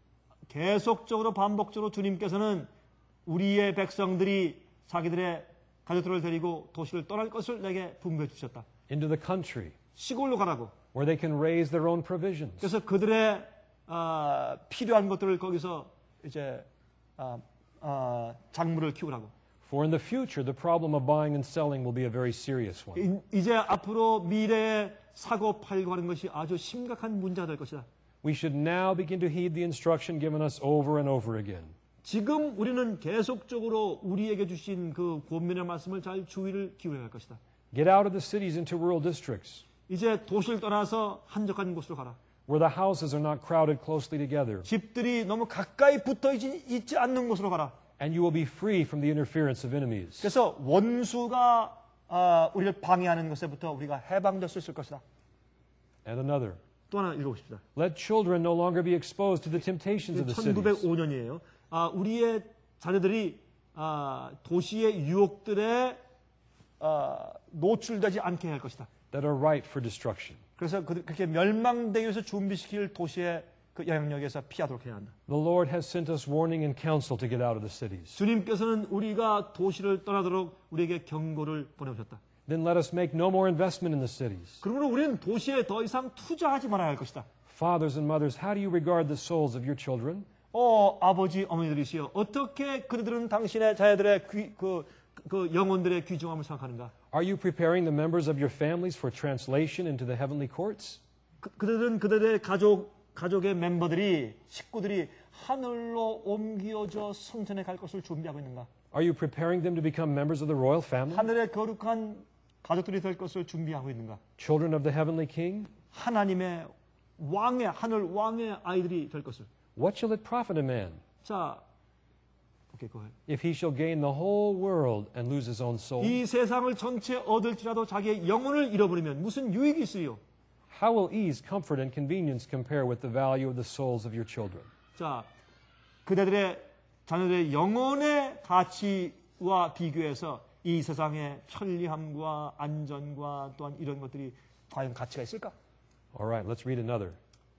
계속적으로 반복적으로 주님께서는 우리의 백성들이 자기들의 가족들을 데리고 도시를 떠날 것을 내게 분부해 주셨다. Into the country, 시골로 가라고. where they can raise their own provisions. 그래서 그들의 아, 필요한 것들을 거기서 이제 아, 아, 작물을 키우라고. For in the future, the problem of buying and selling will be a very serious one. 이- 이제 앞으로 미래에 사고 팔고 하는 것이 아주 심각한 문제가 될 것이다. We should now begin to heed the instruction given us over and over again. 지금 우리는 계속적으로 우리에게 주신 그 권면의 말씀을 잘 주의를 기울여야 할 것이다. Get out of the cities into rural districts, 이제 도시를 떠나서 한적한 곳으로 가라. where the houses are not crowded closely together, 집들이 너무 가까이 붙어 있지, 있지 않는 곳으로 가라. and you will be free from the interference of enemies. 그래서 원수가 아, 우리를 방해하는 것에부터 우리가 해방될 수 있을 것이다. And another. 또 하나 읽어봅시다. Let children no longer be exposed to the temptations of the cities. 천구백오 년이에요. 아, 우리의 자녀들이 아, 도시의 유혹들에 아, 노출되지 않게 할 것이다. that are ripe for destruction. 그래서 그, 그렇게 멸망되기 위해서 준비시킬 도시의 그 영향력에서 피하도록 해야 한다. The Lord has sent us warning and counsel to get out of the cities. 주님께서는 우리가 도시를 떠나도록 우리에게 경고를 보내오셨다. Then let us make no more investment in the cities. 그러므로 우리는 도시에 더 이상 투자하지 말아야 할 것이다. Fathers and mothers, how do you regard the souls of your children? 어, 아버지, 어머니들이시여, 어떻게 그들은 당신의 자녀들의 귀, 그, 그 영혼들의 귀중함을 생각하는가? Are you preparing the members of your families for translation into the heavenly courts? 그, 그들은 그들의 가족, 가족의 멤버들이, 식구들이 하늘로 옮겨져 성전에 갈 것을 준비하고 있는가? Are you preparing them to become members of the royal family? 하늘의 거룩한 가족들이 될 것을 준비하고 있는가? Children of the heavenly king? 하나님의 왕의, 하늘 왕의 아이들이 될 것을. What shall it profit a man 자, 오케이, go ahead. if he shall gain the whole world and lose his own soul? 이 세상을 전체 얻을지라도 자기의 영혼을 잃어버리면 무슨 유익이 있어요? How will ease, comfort, and convenience compare with the value of the souls of your children? 자, 그대들의 자녀들의 영혼의 가치와 비교해서 이 세상의 편리함과 안전과 또한 이런 것들이 과연 가치가 있을까? All right, let's read another.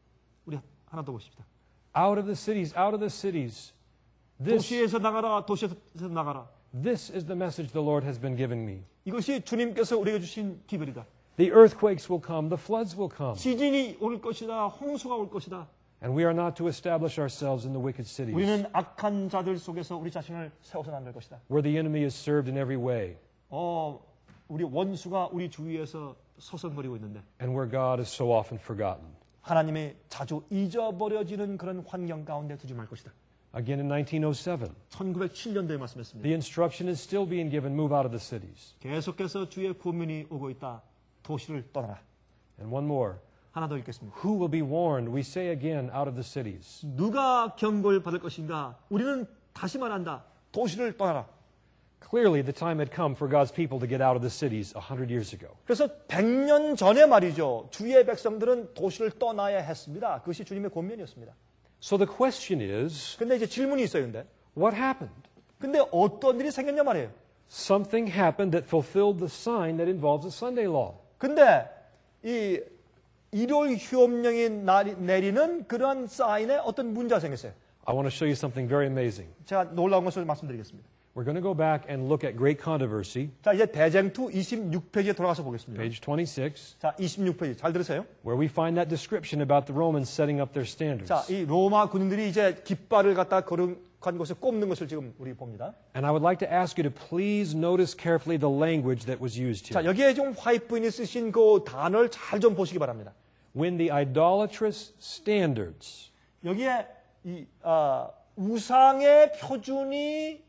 우리 하나 더 보십시다. Out of the cities, out of the cities. This, 도시에서 나가라, 도시에서 나가라. this is the message the Lord has been giving me. 이것이 주님께서 우리에게 주신 기별이다. The earthquakes will come, the floods will come. 지진이 올 것이다, 홍수가 올 것이다. And we are not to establish ourselves in the wicked cities, 우리는 악한 자들 속에서 우리 자신을 세워서는 안 될 것이다. where the enemy is served in every way, 어, 우리 원수가 우리 주위에서 서성거리고 있는데 and where God is so often forgotten. 하나님이 자주 잊어버려지는 그런 환경 가운데 두지 말 것이다. Again in nineteen oh seven, 천구백칠 년도에 말씀했습니다. the instruction is still being given, move out of the cities. 계속해서 주의 구원이 오고 있다. 도시를 떠나라. And one more. 하나 더 읽겠습니다. Who will be warned? We say again, out of the cities. 누가 경고를 받을 것인가? 우리는 다시 말한다. 도시를 떠나라. Clearly, the time had come for God's people to get out of the cities a hundred years ago. 그래서 백 년 전에 말이죠. 주의 백성들은 도시를 떠나야 했습니다. 그것이 주님의 권면이었습니다. So the question is, 근데 이제 질문이 있어요. 근데 what happened? 근데 어떤 일이 생겼냐 말이에요. Something happened that fulfilled the sign that involves the Sunday law. 근데 이 일요일 휴업령이 내리는 그러한 사인에 어떤 문제가 생겼어요. I want to show you something very amazing. 제가 놀라운 것을 말씀드리겠습니다. We're going to go back and look at great controversy, 자, 이제 대쟁투 이십육 페이지에 돌아가서 보겠습니다. page twenty-six, 자, 이십육 페이지 잘 들으세요. where we find that description about the Romans setting up their standards. 자, 이 로마 군인들이 이제 깃발을 갖다 거룩한 곳에 꼽는 것을 지금 우리 봅니다. And I would like to ask you to please notice carefully the language that was used 자, here. 여기에 좀 화이트인이 쓰신 그 단어를 잘 좀 보시기 바랍니다. When the idolatrous standards, 여기에 이 아, 우상의 표준이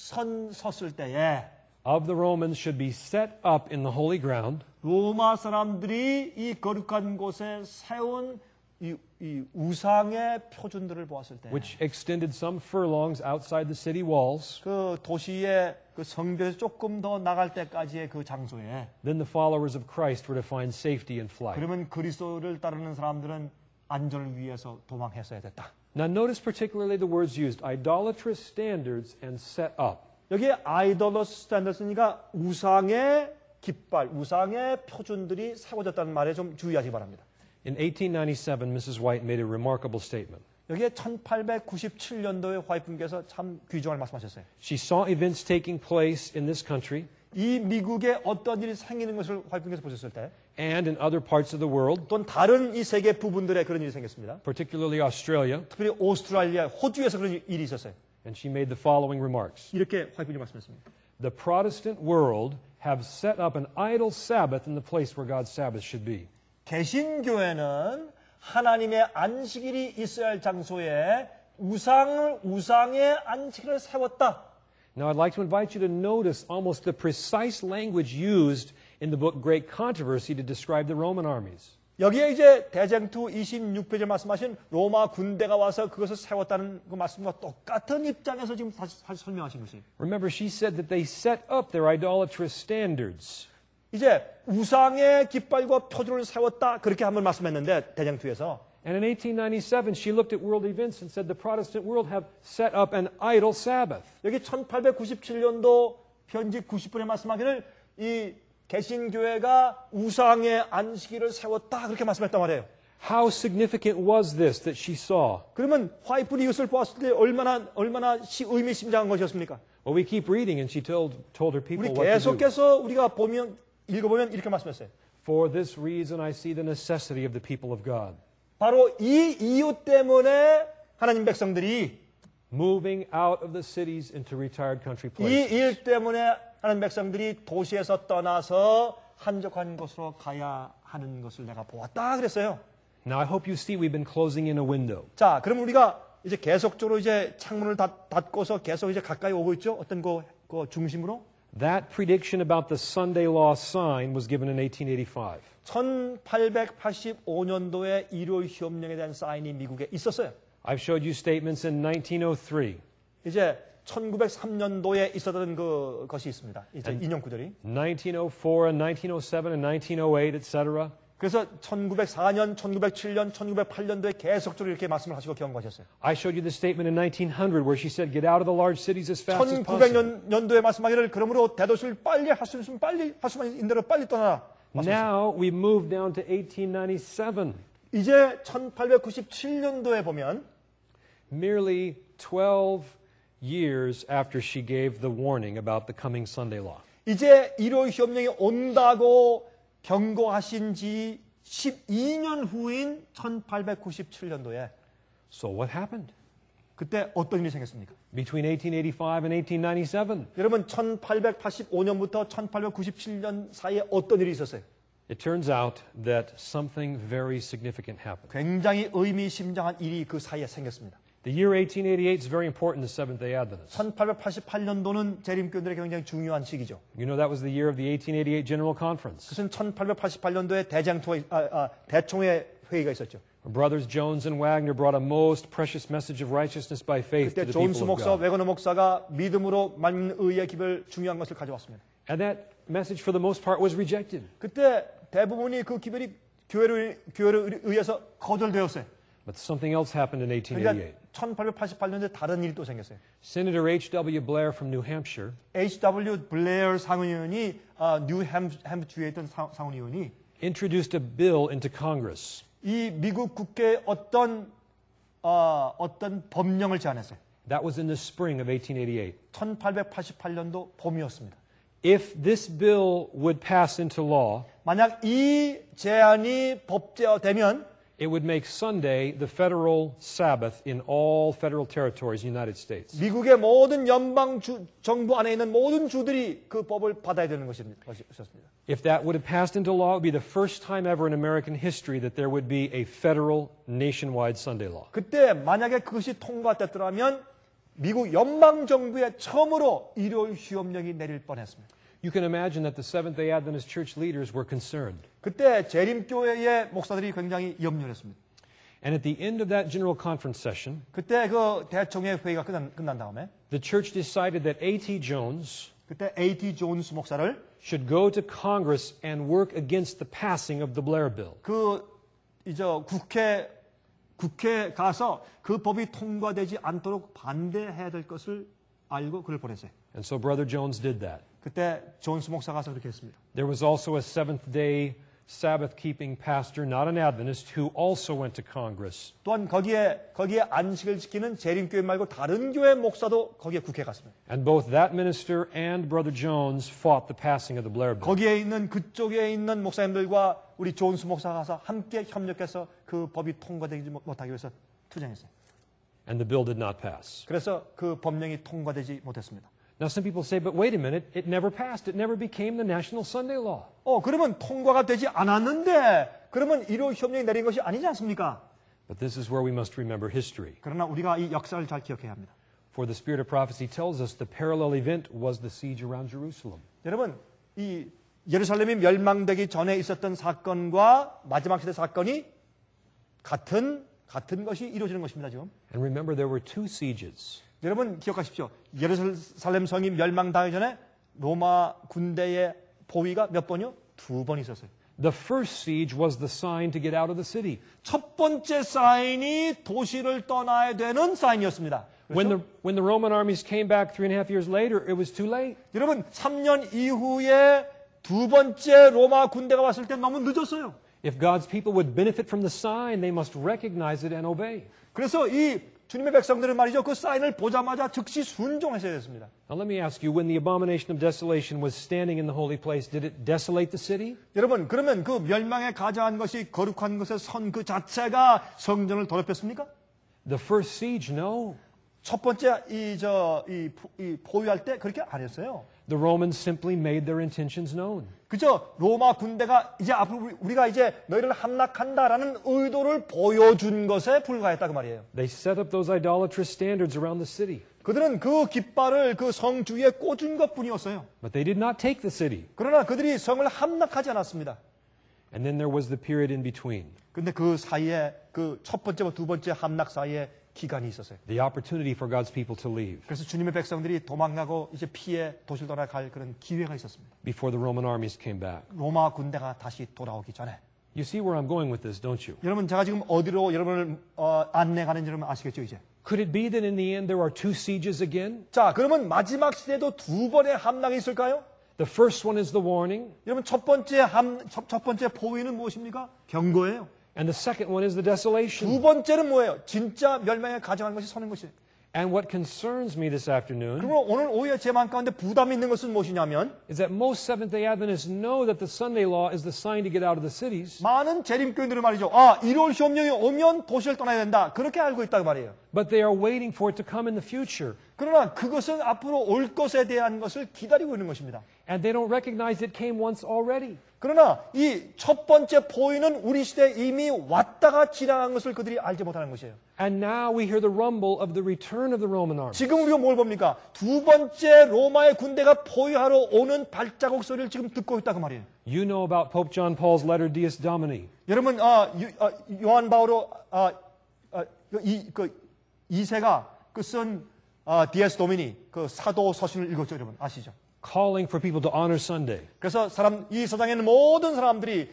선 섰을 때에 of the Romans should be set up in the holy ground, 로마 사람들이 이 거룩한 곳에 세운 이, 이 우상의 표준들을 보았을 때, which extended some furlongs outside the city walls, 그 도시의 그 성벽에서 조금 더 나갈 때까지의 그 장소에, then the followers of Christ were to find safety in flight. 그러면 그리스도를 따르는 사람들은 안전을 위해서 도망했어야 됐다. Now notice particularly the words used, idolatrous standards and set up. 여기에 아이돌러스 스탠더스니까 우상의 깃발, 우상의 표준들이 세워졌다는 말에 좀 주의하시기 바랍니다. In eighteen ninety-seven, Missus White made a remarkable statement. 여기에 천팔백구십칠 년도에 화이트분께서 참 귀중한 말씀하셨어요. She saw events taking place in this country 이 미국에 어떤 일이 생기는 것을 화이트분께서 보셨을 때, and in other parts of the world, 또는 다른 이 세계 부분들에 그런 일이 생겼습니다. particularly Australia, 특별히 오스트랄리아, 호주에서 그런 일이 있었어요. and she made the following remarks. 이렇게 화이트분이 말씀했습니다. The Protestant world have set up an idol Sabbath in the place where God's Sabbath should be. 개신교회는 하나님의 안식일이 있어야 할 장소에 우상을, 우상의 안식일을 세웠다. Now I'd like to invite you to notice almost the precise language used in the book Great Controversy to describe the Roman armies. 여기에 이제 대쟁투 이십육 페이지에 말씀하신 로마 군대가 와서 그것을 세웠다는 그 말씀과 똑같은 입장에서 지금 다시, 다시 설명하신 것이. Remember, she said that they set up their idolatrous standards. 이제 우상의 깃발과 표준을 세웠다 그렇게 한번 말씀했는데 대쟁투에서. And in eighteen ninety-seven, she looked at world events and said the Protestant world have set up an idol Sabbath. 여기 천팔백구십칠 년도 편지 구십 분에 말씀하기를 이 개신교회가 우상의 안식일을 세웠다 그렇게 말씀했단 말이에요. How significant was this that she saw? 그러면 화이트풀이 이것을 보았을 때 얼마나 얼마나 시, 의미심장한 것이었습니까? Well, we keep reading, and she told told her people 우리 what to do. 계속해서 우리가 보면 읽어보면 이렇게 말씀했어요. For this reason, I see the necessity of the people of God 바로 이 이유 때문에 하나님 백성들이 moving out of the cities into retired country 이 places. 일 때문에 하나님 백성들이 도시에서 떠나서 한적한 곳으로 가야 하는 것을 내가 보았다 그랬어요. Now, I hope you see we've been closing in a window. 자, 그럼 우리가 이제 계속적으로 이제 창문을 닫, 닫고서 계속 이제 가까이 오고 있죠. 어떤 그, 그 중심으로. That prediction about the Sunday law sign was given in eighteen eighty-five. 천팔백팔십오 년도에 일요일 협령에 대한 사인이 미국에 있었어요. I've showed you statements in nineteen oh three, 이제 천구백삼 년도에 있었던 그 것이 있습니다. 이제 인용 구절이. nineteen oh four, and nineteen oh seven, and nineteen oh eight, et cetera. 그래서 천구백사 년, 천구백칠 년, 천구백팔 년도에 계속적으로 이렇게 말씀을 하시고 경고하셨어요. I showed you the statement in nineteen hundred where she said, "Get out of the large cities as fast as 천구백 possible." 년도에 말씀하기를 그러므로 대도시를 빨리 할 수 있으면 빨리 할 수만 있는 대로 빨리 떠나라. 말씀하셨어요. Now we move down to eighteen ninety-seven. 이제 천팔백구십칠 년도에 보면 Merely twelve years after she gave the warning about the coming Sunday law. 이제 일요일 협령이 온다고 경고하신 지 십이 년 후인 천팔백구십칠 년도에 So what happened 그때 어떤 일이 생겼습니까? between eighteen eighty-five and eighteen ninety-seven? 여러분 천팔백팔십오 년부터 천팔백구십칠 년 사이에 어떤 일이 있었어요? It turns out that something very significant happened. 굉장히 의미심장한 일이 그 사이에 생겼습니다. The year eighteen eighty-eight is very important to Seventh-day Adventists. 천팔백팔십팔 년도는 재림교인들에게 굉장히 중요한 시기죠. You know that was the year of the eighteen eighty-eight General Conference. 그것은 천팔백팔십팔 년도에 대장투 아, 아, 대총회 회의가 있었죠. Brothers Jones and Wagner brought a most precious message of righteousness by faith to 그때 the 존스 people of 목사, God. 웨거너 목사가 믿음으로 만민 의의 기별 중요한 것을 가져왔습니다. And that message for the most part was rejected. 그때 대부분이 그 기별이 교회를 교회를 의해서 거절되었어요. But something else happened in eighteen 그러니까 eighty-eight. 천팔백팔십팔 년도에 다른 일이 또 생겼어요. Senator H W Blair from New Hampshire 에이치 더블유 블레어 상원의원이 아, 뉴햄프주에 있던 상, 상원의원이 introduced a bill into Congress. 이 미국 국회에 어떤 어, 어떤 법령을 제안했어요. That was in the spring of eighteen eighty-eight. 천팔백팔십팔 년도 봄이었습니다. If this bill would pass into law, 만약 이 제안이 법제화되면 it would make Sunday the federal Sabbath in all federal territories in the United States. 미국의 모든 연방 주, 정부 안에 있는 모든 주들이 그 법을 받아야 되는 것입니다. 것이었습니다. If that would have passed into law, it would be the first time ever in American history that there would be a federal nationwide Sunday law. 그때 만약에 그것이 통과됐더라면 미국 연방 정부에 처음으로 일요일 휴업령이 내릴 뻔했습니다. You can imagine that the Seventh-day Adventist church leaders were concerned. 그때 재림교회의 목사들이 굉장히 염려했습니다. And at the end of that General Conference session, 그때 그 대총회 회의가 끝난, 끝난 다음에 the church decided that A T Jones 그때 에이티 존스 목사를 should go to Congress and work against the passing of the Blair bill. 그 이제 국회 국회에 가서 그 법이 통과되지 않도록 반대해야 될 것을 알고 그를 보냈어요. And so Brother Jones did that. 그때 존스 목사가 가서 그렇게 했습니다. There was also a Seventh-day Sabbath-keeping pastor, not an Adventist, who also went to Congress. 또한 거기에 거기에 안식을 지키는 재림교회 말고 다른 교회 목사도 거기에 국회에 갔습니다. And both that minister and Brother Jones fought the passing of the Blair bill. 거기에 있는 그쪽에 있는 목사님들과 우리 존스 목사가 가서 함께 협력해서 그 법이 통과되지 못하기 위해서 투쟁했어요. And the bill did not pass. 그래서 그 법령이 통과되지 못했습니다. Now some people say, but wait a minute, it never passed. It never became the national Sunday law. 어, 그러면 통과가 되지 않았는데 그러면 일요 협령이 내린 것이 아니지 않습니까? But this is where we must remember history. 그러나 우리가 이 역사를 잘 기억해야 합니다. For the spirit of prophecy tells us the parallel event was the siege around Jerusalem. 여러분, 이 예루살렘이 멸망되기 전에 있었던 사건과 마지막 시대 사건이 같은 같은 것이 이루어지는 것입니다, 지금. And remember, there were two sieges. 여러분 기억하십시오. 예루살렘 성이 멸망당하기 전에 로마 군대의 포위가 몇 번이요? 두 번 있었어요. The first siege was the sign to get out of the city. 첫 번째 사인이 도시를 떠나야 되는 사인이었습니다. 그렇죠? When the, when the Roman armies came back three and a half years later, it was too late. 여러분 삼 년 이후에 두 번째 로마 군대가 왔을 때 너무 늦었어요. If God's people would benefit from the sign, they must recognize it and obey. 그래서 이 주님의 백성들은 말이죠. 그 사인을 보자마자 즉시 순종하셔야 됐습니다. Now let me ask you, when the abomination of desolation was standing in the holy place, did it desolate the city? 여러분, 그러면 그 멸망에 가져간 것이 거룩한 것에 선 그 자체가 성전을 더럽혔습니까? The first siege, no. 첫 번째 이 저 이 이 포위할 때 그렇게 안 했어요. The Romans simply made their intentions known. 그죠? 로마 군대가 이제 앞으로 우리가 이제 너희를 함락한다라는 의도를 보여준 것에 불과했다 그 말이에요. They set up those idolatrous standards around the city. 그들은 그 깃발을 그 성 주위에 꽂은 것뿐이었어요. But they did not take the city. 그러나 그들이 성을 함락하지 않았습니다. And then there was the period in between. 근데 그 사이에 그 첫 번째와 두 번째 함락 사이에 기간이 있었어요. The opportunity for God's people to leave 그래서 주님의 백성들이 도망가고 이제 피해 도시를 떠나갈 그런 기회가 있었습니다. before the Roman armies came back. 로마 군대가 다시 돌아오기 전에. You see where I'm going with this, don't you? 여러분 제가 지금 어디로 여러분을 어, 안내 가는지 여러분 아시겠죠 이제? Could it be that in the end there are two sieges again? 자, 그러면 마지막 시대도 두 번의 함락이 있을까요? The first one is the warning, 여러분 첫 번째 함, 첫, 첫 번째 포위는 무엇입니까? 경고예요. and the second one is the desolation. 두 번째는 뭐예요? 진짜 멸망에 가져간 것이 서는 것이에요. And what concerns me this afternoon 그러면 오늘 오후에 제 마음 가운데 부담이 있는 것은 무엇이냐면 is that most Seventh-day Adventists know that the Sunday law is the sign to get out of the cities, 많은 재림교인들은 말이죠. 아, 일월 시험령이 오면 도시를 떠나야 된다. 그렇게 알고 있다고 말이에요. but they are waiting for it to come in the future. 그러나 그것은 앞으로 올 것에 대한 것을 기다리고 있는 것입니다. And they don't recognize it came once already. 그러나 이 첫 번째 포위는 우리 시대에 이미 왔다가 지나간 것을 그들이 알지 못하는 것이에요. And now we hear the rumble of the return of the Roman army. 지금 우리가 뭘 봅니까? 두 번째 로마의 군대가 포위하러 오는 발자국 소리를 지금 듣고 있다고 말이에요. You know about Pope John Paul's letter Dies Domini. 여러분, 아, 유, 아, 요한 바오로 아, 아, 이, 그, 이세가 그 쓴 아, 디에스 도미니 그 사도 서신을 읽었죠, 여러분 아시죠? Calling for people to honor Sunday. 그래서 사람 이 세상에 있는 모든 사람들이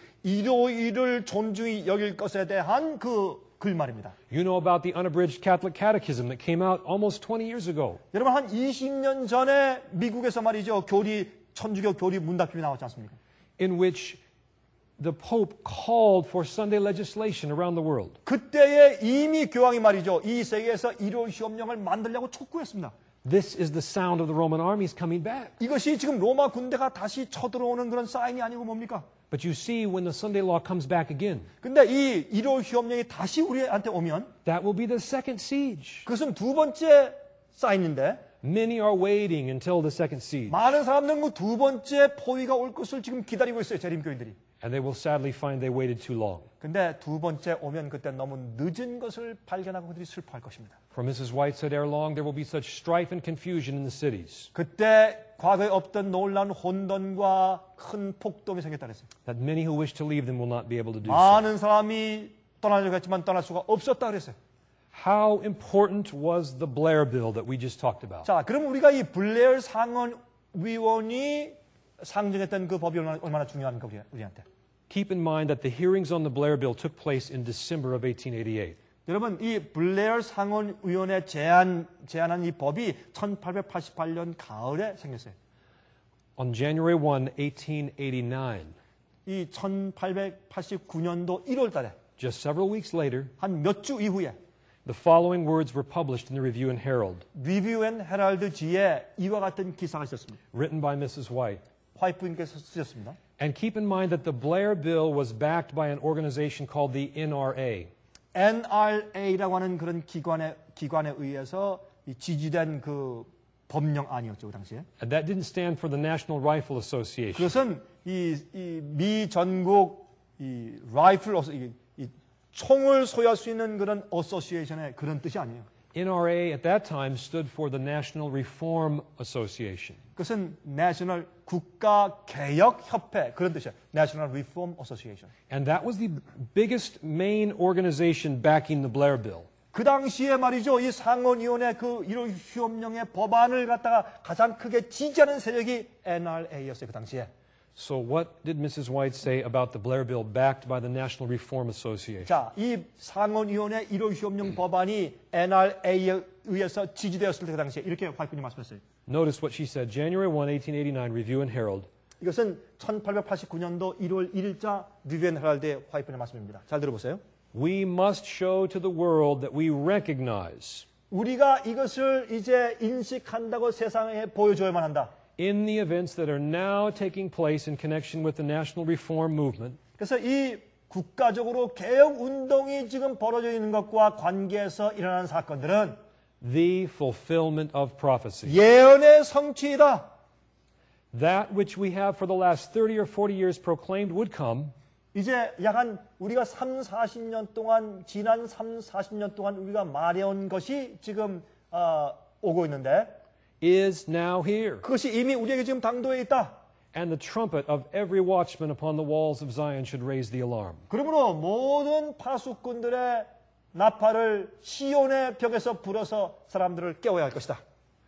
일요일을 존중히 여길 것에 대한 그 글말입니다. You know about the unabridged Catholic Catechism that came out almost twenty years ago. 여러분 한 이십 년 전에 미국에서 말이죠 교리 천주교 교리 문답집이 나왔지 않습니까? In which the Pope called for Sunday legislation around the world. 그때에 이미 교황이 말이죠 이 세계에서 일요일 시험령을 만들려고 촉구했습니다. This is the sound of the Roman armies coming back. 이것이 지금 로마 군대가 다시 쳐들어오는 그런 사인이 아니고 뭡니까? But you see, when the Sunday law comes back again, 근데 이 일요일 시험령이 다시 우리한테 오면 that will be the second siege. 그것은 두 번째 사인인데 Many are waiting until the second siege. 많은 사람들은 그 두 번째 포위가 올 것을 지금 기다리고 있어요. 재림교인들이. And they will sadly find they waited too long. 근데 두 번째 오면 그때 너무 늦은 것을 발견하고 그들이 슬퍼할 것입니다. For Missus White said, ere long there will be such strife and confusion in the cities 그때 과거에 없던 놀라운 혼돈과 큰 폭동이 생겼다 그랬어요. that many who wish to leave them will not be able to do so. 많은 사람이 떠나려고 했지만 떠날 수가 없었다 그랬어요. How important was the Blair bill that we just talked about? 자, 그럼 우리가 이 블레어 상원위원이 상정했던 그 법이 얼마나, 얼마나 중요한 거 우리한테. Keep in mind that the hearings on the Blair bill took place in December of eighteen eighty-eight. 여러분, 이 블레어 상원위원회 제안, 제안한 이 법이 천팔백팔십팔 년 가을에 생겼어요. On January first, eighteen eighty-nine, 이 천팔백팔십구 년도 일월 달에 just several weeks later, 한 몇 주 이후에 the following words were published in the Review and Herald, 리뷰 앤 헤럴드지에 이와 같은 기사가 있었습니다. written by Missus White. 화이트 부인께서 쓰셨습니다. And keep in mind that the Blair bill was backed by an organization called the N R A. 엔 알 에이라고 하는 그런 기관에, 기관에 의해서 이 지지된 그 법령안이었죠, 그 당시에. And that didn't stand for the National Rifle Association. 그것은 이, 이 미 전국 이 라이플 어서 이, 이 총을 소유할 수 있는 그런 어소시에이션의 그런 뜻이 아니에요. N R A at that time stood for the National Reform Association. 그것은 내셔널 국가 개혁 협회 그런 뜻이에요. National Reform Association. And that was the biggest main organization backing the Blair bill. 그 당시에 말이죠. 이 상원위원회 그 일월 휴업령의 법안을 갖다가 가장 크게 지지하는 세력이 엔 알 에이였어요. 그 당시에. So what did Missus White say about the Blair bill backed by the National Reform Association? 자, 이 상원위원회 일월 휴업령 법안이 엔 알 에이에 의해서 지지되었을 때 그 당시에 이렇게 화이트분이 말씀했어요. Notice what she said. January first, eighteen eighty-nine, Review and Herald. 이것은 천팔백팔십구 년도 일월 일일자 뉴비엔 헤럴드의 화이트의 말씀입니다. 잘 들어보세요. We must show to the world that we recognize 우리가 이것을 이제 인식한다고 세상에 보여줘야만 한다. in the events that are now taking place in connection with the national reform movement 그래서 이 국가적으로 개혁 운동이 지금 벌어져 있는 것과 관계해서 일어나는 사건들은 the fulfillment of prophecy. 예언의 성취이다. That which we have for the last thirty or forty years proclaimed would come 이제 약한 우리가 삼, 사십 년 동안 지난 삼, 사십 년 동안 우리가 말해온 것이 지금 어, 오고 있는데 is now here. 그것이 이미 우리에게 지금 당도에 있다. And the trumpet of every watchman upon the walls of Zion should raise the alarm. 그러므로 모든 파수꾼들의 나팔을 시온의 벽에서 불어서 사람들을 깨워야 할 것이다.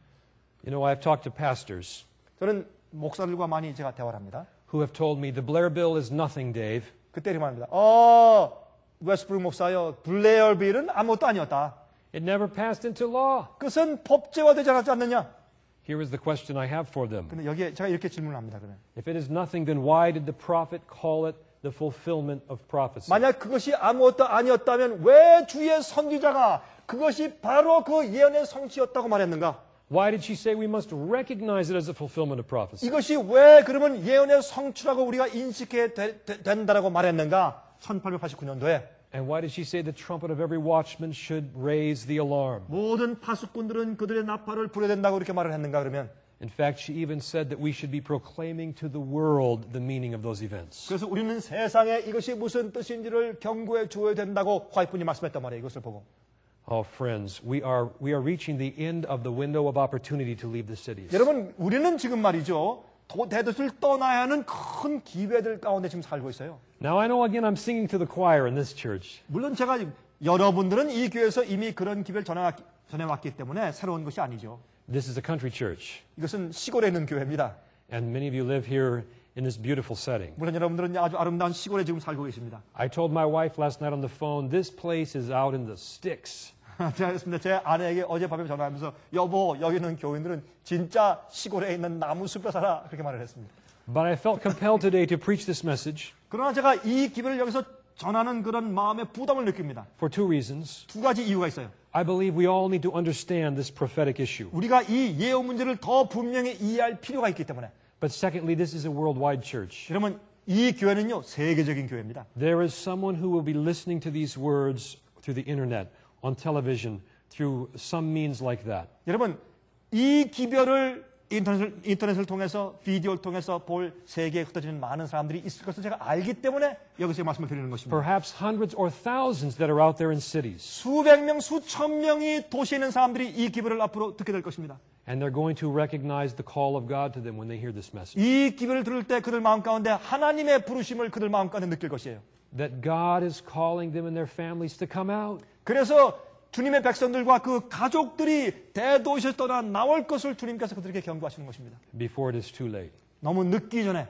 You know, I've talked to pastors 저는 목사들과 많이 제가 대화를 합니다. who have told me the Blair bill is nothing, Dave. 그때 이렇게 말합니다. 어, 웨스트브룩 목사요. 블레어 빌은 아무것도 아니었다. It never passed into law. 그것은 법제화되지 않았지 않느냐? Here is the question I have for them. 근데 여기에 제가 이렇게 질문을 합니다. 그러면 If it is nothing, then why did the prophet call it the fulfillment of prophecy? 만약 그것이 아무것도 아니었다면 왜 주의 선지자가 그것이 바로 그 예언의 성취였다고 말했는가? Why did she say we must recognize it as a fulfillment of prophecy? 이것이 왜 그러면 예언의 성취라고 우리가 인식해야 되, 되, 된다라고 말했는가? 천팔백팔십구 년도에 And why did she say the trumpet of every watchman should raise the alarm? 모든 파수꾼들은 그들의 나팔을 불어야 된다고 이렇게 말을 했는가 그러면? In fact, she even said that we should be proclaiming to the world the meaning of those events. 그래서 우리는 세상에 이것이 무슨 뜻인지를 경고해 줘야 된다고 화이트분이 말씀했단 말이에요. 이것을 보고. Oh, friends, we are, we are reaching the end of the window of opportunity to leave the cities. 여러분, 우리는 지금 말이죠. 대도시를 떠나야 하는 큰 기회들 가운데 지금 살고 있어요. Now, I know again I'm singing to the choir in this church. 물론 제가 여러분들은 이 교회에서 이미 그런 기회를 전해왔기, 전해왔기 때문에 새로운 것이 아니죠. This is a country church, 이것은 시골에 있는 교회입니다. and many of you live here in this beautiful setting. 물론 여러분들은 아주 아름다운 시골에 지금 살고 계십니다. I told my wife last night on the phone, this place is out in the sticks. 제가 했습니다. 제 아내에게 어젯밤에 전화하면서 여보 여기 있는 교인들은 진짜 시골에 있는 나무 숲에 살아 그렇게 말을 했습니다. But I felt compelled today to preach this message 그러나 제가 이 기회를 여기서 전하는 그런 마음의 부담을 느낍니다. for two reasons. 두 가지 이유가 있어요. I believe we all need to understand this prophetic issue. 우리가 이 예언 문제를 더 분명히 이해할 필요가 있기 때문에. But secondly, this is a worldwide church. 여러분 이 교회는요 세계적인 교회입니다. There is someone who will be listening to these words through the internet, on television, through some means like that. 여러분 이 기별을 인터넷을, 인터넷을 통해서 비디오를 통해서 볼 세계에 흩어지는 많은 사람들이 있을 것을 제가 알기 때문에 여기서 말씀을 드리는 것입니다. Perhaps hundreds or thousands that are out there in cities. 수백 명, 수천 명이 도시에 있는 사람들이 이 기별을 앞으로 듣게 될 것입니다. And they're going to recognize the call of God to them when they hear this message. 이 기별을 들을 때 그들 마음 가운데 하나님의 부르심을 그들 마음 가운데 느낄 것이에요. That God is calling them and their families to come out. 그래서 주님의 백성들과 그 가족들이 대도시에 떠나 나올 것을 주님께서 그들에게 경고하시는 것입니다. Before it is too late. 너무 늦기 전에.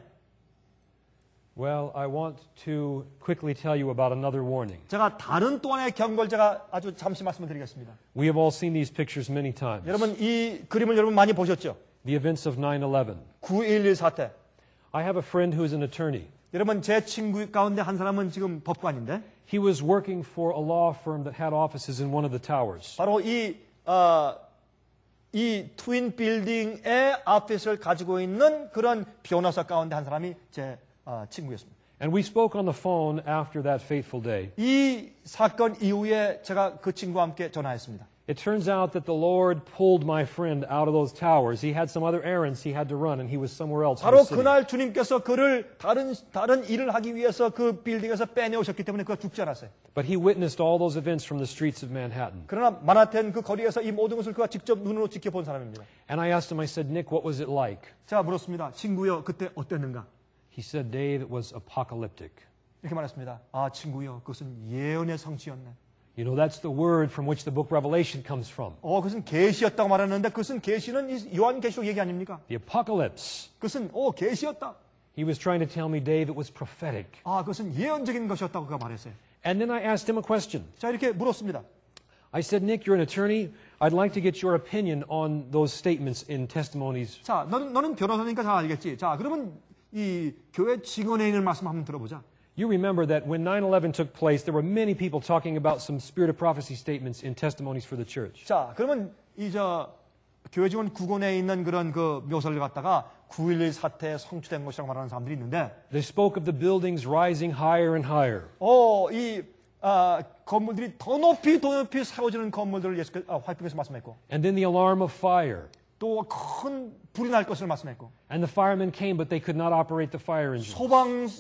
Well, I want to quickly tell you about another warning. 제가 다른 또 하나의 경고를 제가 아주 잠시 말씀을 드리겠습니다. We have all seen these pictures many times. 여러분 이 그림을 여러분 많이 보셨죠? The events of nine eleven. 구일 일 사태. I have a friend who is an attorney. 여러분 제 친구 가운데 한 사람은 지금 법관인데 He was working for a law firm that had offices in one of the towers. 바로 이, 어, 이 트윈 빌딩의 아피스를 가지고 있는 그런 변호사 가운데 한 사람이 제 어, 친구였습니다. And we spoke on the phone after that fateful day. 이 사건 이후에 제가 그 친구와 함께 전화했습니다. It turns out that the Lord pulled my friend out of those towers. He had some other errands he had to run, and he was somewhere else. in 바로 the city. 그날 주님께서 그를 다른 다른 일을 하기 위해서 그 빌딩에서 빼내오셨기 때문에 그가 죽지 않았어요. But he witnessed all those events from the streets of Manhattan. 그러나 마나텐 그 거리에서 이 모든 것을 그가 직접 눈으로 지켜본 사람입니다. And I asked him, I said, Nick, what was it like? 제가 물었습니다. 친구여, 그때 어땠는가? He said, Dave, it was apocalyptic. 이렇게 말했습니다. 아, 친구여, 그것은 예언의 성취였네. You know, that's the word from which the book Revelation comes from. 어, 그것은 계시였다고 말하는데 그것은 계시는 요한계시록 얘기 아닙니까? The apocalypse. 그것은 오 계시였다. He was trying to tell me, Dave, it was prophetic. 아, 그것은 예언적인 것이었다고 그가 말했어요. And then I asked him a question. 자, 이렇게 물었습니다. I said, Nick, you're an attorney. I'd like to get your opinion on those statements in testimonies. 자, 너는 너는 변호사니까 잘 알겠지. 자, 그러면 이 교회 증언에 있는 말씀 한번 들어보자. You remember that when nine eleven took place, there were many people talking about some spirit of prophecy statements in testimonies for the church. 자, 그러면 이 저 교회 증언 구 권에 있는 그런 그 묘사를 갖다가 구일일 사태에 성취된 것이라고 말하는 사람들이 있는데, They spoke of the buildings rising higher and higher. 어, 이 아, 건물들이 더 높이 더 높이 세워지는 건물들을 예수 아, 화이트에서 말씀했고, And then the alarm of fire. 또 큰 불이 날 것을 말씀했고, And the firemen came, but they could not operate the fire engine. 소방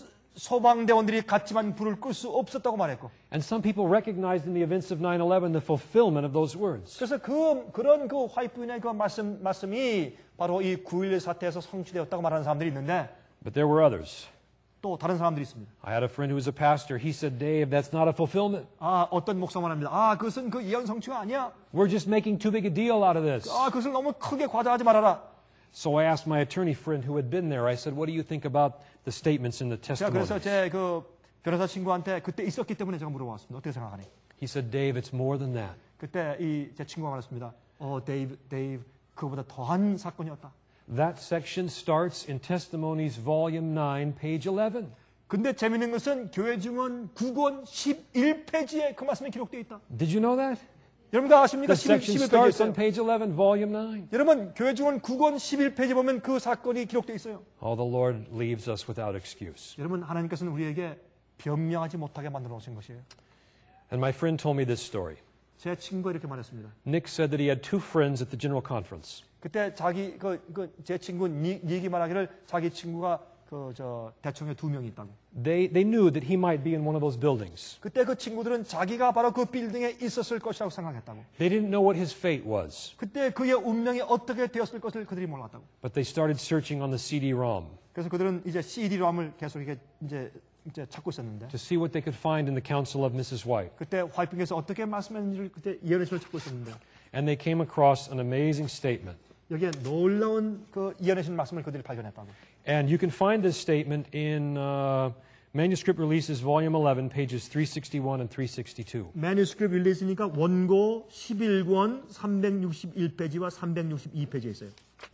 소방대원들이 갔지만 불을 끌 수 없었다고 말했고. And some people recognized in the events of nine eleven the fulfillment of those words. 그래서 그 그런 그 화이트인의 그 말씀 말씀이 바로 이 구일일 사태에서 성취되었다고 말하는 사람들이 있는데, But there were others. 또 다른 사람들이 있습니다. I had a friend who was a pastor. He said, Dave, that's not a fulfillment. 아, 어떤 목사만 합니다. 아, 그것은 그 예언 성취가 아니야. We're just making too big a deal out of this. 아, 그것을 너무 크게 과장하지 말아라. So I asked my attorney friend who had been there, I said, what do you think about the statements in the 제가 testimony? 그래서 제 그 변호사 친구한테 그때 있었기 때문에 제가 물어봤습니다. 어떻게 생각하니? He said, Dave, it's more than that. 그때 이 제 친구가 말했습니다. 어, 데이브, 데이브, 그거보다 더한 사건이었다. That section starts in Testimonies, Volume nine, page eleven. 근데 재밌는 것은 교회 증언 구 권 십일 페이지에 그 말씀이 기록되어 있다. Did you know that? 여러분 다 아십니까? The section 십일 starts 페이지에 on page eleven, volume nine. 여러분 교회 증언 구 권 십일 페이지 보면 그 사건이 기록되어 있어요. Oh, the Lord leaves us without excuse. 여러분 하나님께서는 우리에게 변명하지 못하게 만들어 놓으신 것이에요. And my friend told me this story. 제 친구가 이렇게 말했습니다. Nick said that he had two friends at the General Conference. 그때 자기 그 그 제 친구 니, 니기 말하기를 자기 친구가 그 저 대청에 두 명이 있다고. They, they knew that he might be in one of those buildings. 그때 그 친구들은 자기가 바로 그 빌딩에 있었을 것이라고 생각했다고. They didn't know what his fate was, 그때 그의 운명이 어떻게 되었을 것을 그들이 몰랐다고. but they started searching on the C D ROM 그래서 그들은 이제 씨디롬을 계속 이게 이제 이제 찾고 있었는데, to see what they could find in the counsel of Missus White. 그때 화이트에서 어떻게 말씀했는지를 그때 예언의 찾고 있었는데, And they came across an amazing statement. 여기에 놀라운 그 예언의 말씀을 그들이 발견했다고. And you can find this statement in uh, Manuscript Releases, Volume eleven, pages three sixty-one and three sixty-two. 매뉴스크립트 릴리즈니까 원고 십일 권 삼백육십일 페이지와 삼백육십이 페이지에 있어요.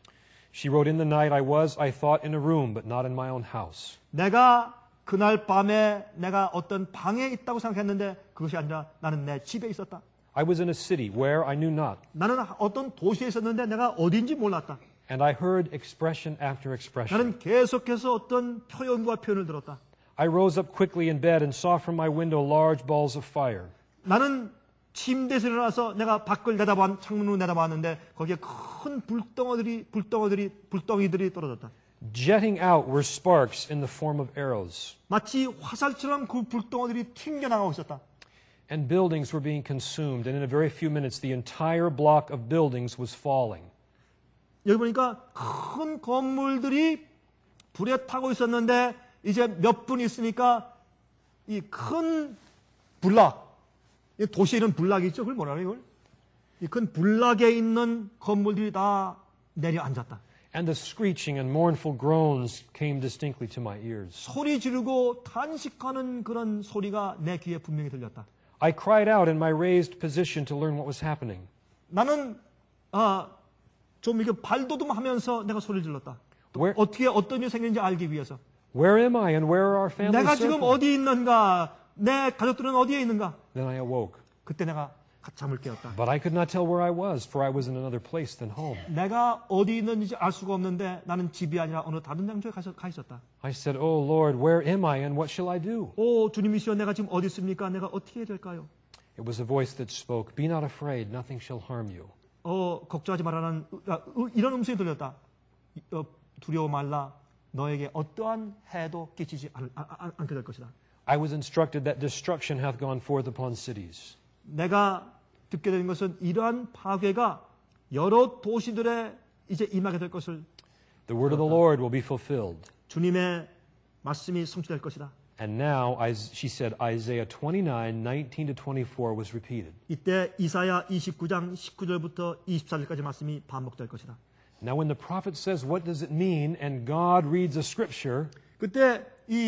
She wrote, In the night I was, I thought, in a room, but not in my own house. 내가 그날 밤에 내가 어떤 방에 있다고 생각했는데 그것이 아니라 나는 내 집에 있었다. I was in a city where I knew not. 나는 어떤 도시에 있었는데 내가 어딘지 몰랐다. And I heard expression after expression. 나는 계속해서 어떤 표현과 표현을 들었다. I rose up quickly in bed and saw from my window large balls of fire. 나는 침대에서 일어나서 내가 밖을 내다봐 창문으로 내다봤는데 거기에 큰 불덩어들이 불덩어들이 불덩이들이 떨어졌다. Jetting out were sparks in the form of arrows. 마치 화살처럼 그 불덩어들이 튕겨나가고 있었다. And buildings were being consumed. And in a very few minutes, the entire block of buildings was falling. 여기 보니까 큰 건물들이 불에 타고 있었는데 이제 몇 분 있으니까 이 큰 불락, 이 도시에 있는 불락이 있죠. 그걸 뭐라 그래요? 이 큰 불락에 있는 건물들이 다 내려앉았다. And the screeching and mournful groans came distinctly to my ears. 소리 지르고 탄식하는 그런 소리가 내 귀에 분명히 들렸다. I cried out in my raised position to learn what was happening. 나는 아, 좀 이렇게 발돋움하면서 내가 소리를 질렀다. Where, 어떻게 어떤 일이 생기는지 알기 위해서. where am I and where are our family 내가 지금 circling? 어디 있는가? 내 가족들은 어디에 있는가? Then I awoke. 그때 내가 잠을 깨었다. But I could not tell where I was, for I was in another place than home. 내가 어디 있는지 알 수가 없는데 나는 집이 아니라 어느 다른 장소에 가 있었다. I said, Oh Lord, where am I and what shall I do? 오 주님이시여 내가 지금 어디 있습니까? 내가 어떻게 해야 될까요? It was a voice that spoke, Be not afraid, nothing shall harm you. 어 걱정하지 말라는 이런 음성이 들렸다. 어, 두려워 말라. 너에게 어떠한 해도 끼치지 않, 않, 않게 될 것이다. I was instructed that destruction hath gone forth upon cities. 내가 듣게 된 것은 이러한 파괴가 여러 도시들에 이제 임하게 될 것을 The word of the Lord will be fulfilled. 주님의 말씀이 성취될 것이다. And now, she said, Isaiah twenty-nine, nineteen to twenty-four was repeated. 이때 이사야 이십구 장 십구 절부터 이십사 절까지 말씀이 반복될 것이다. Now, when the prophet says, what does it mean? And God reads a scripture, 그때 이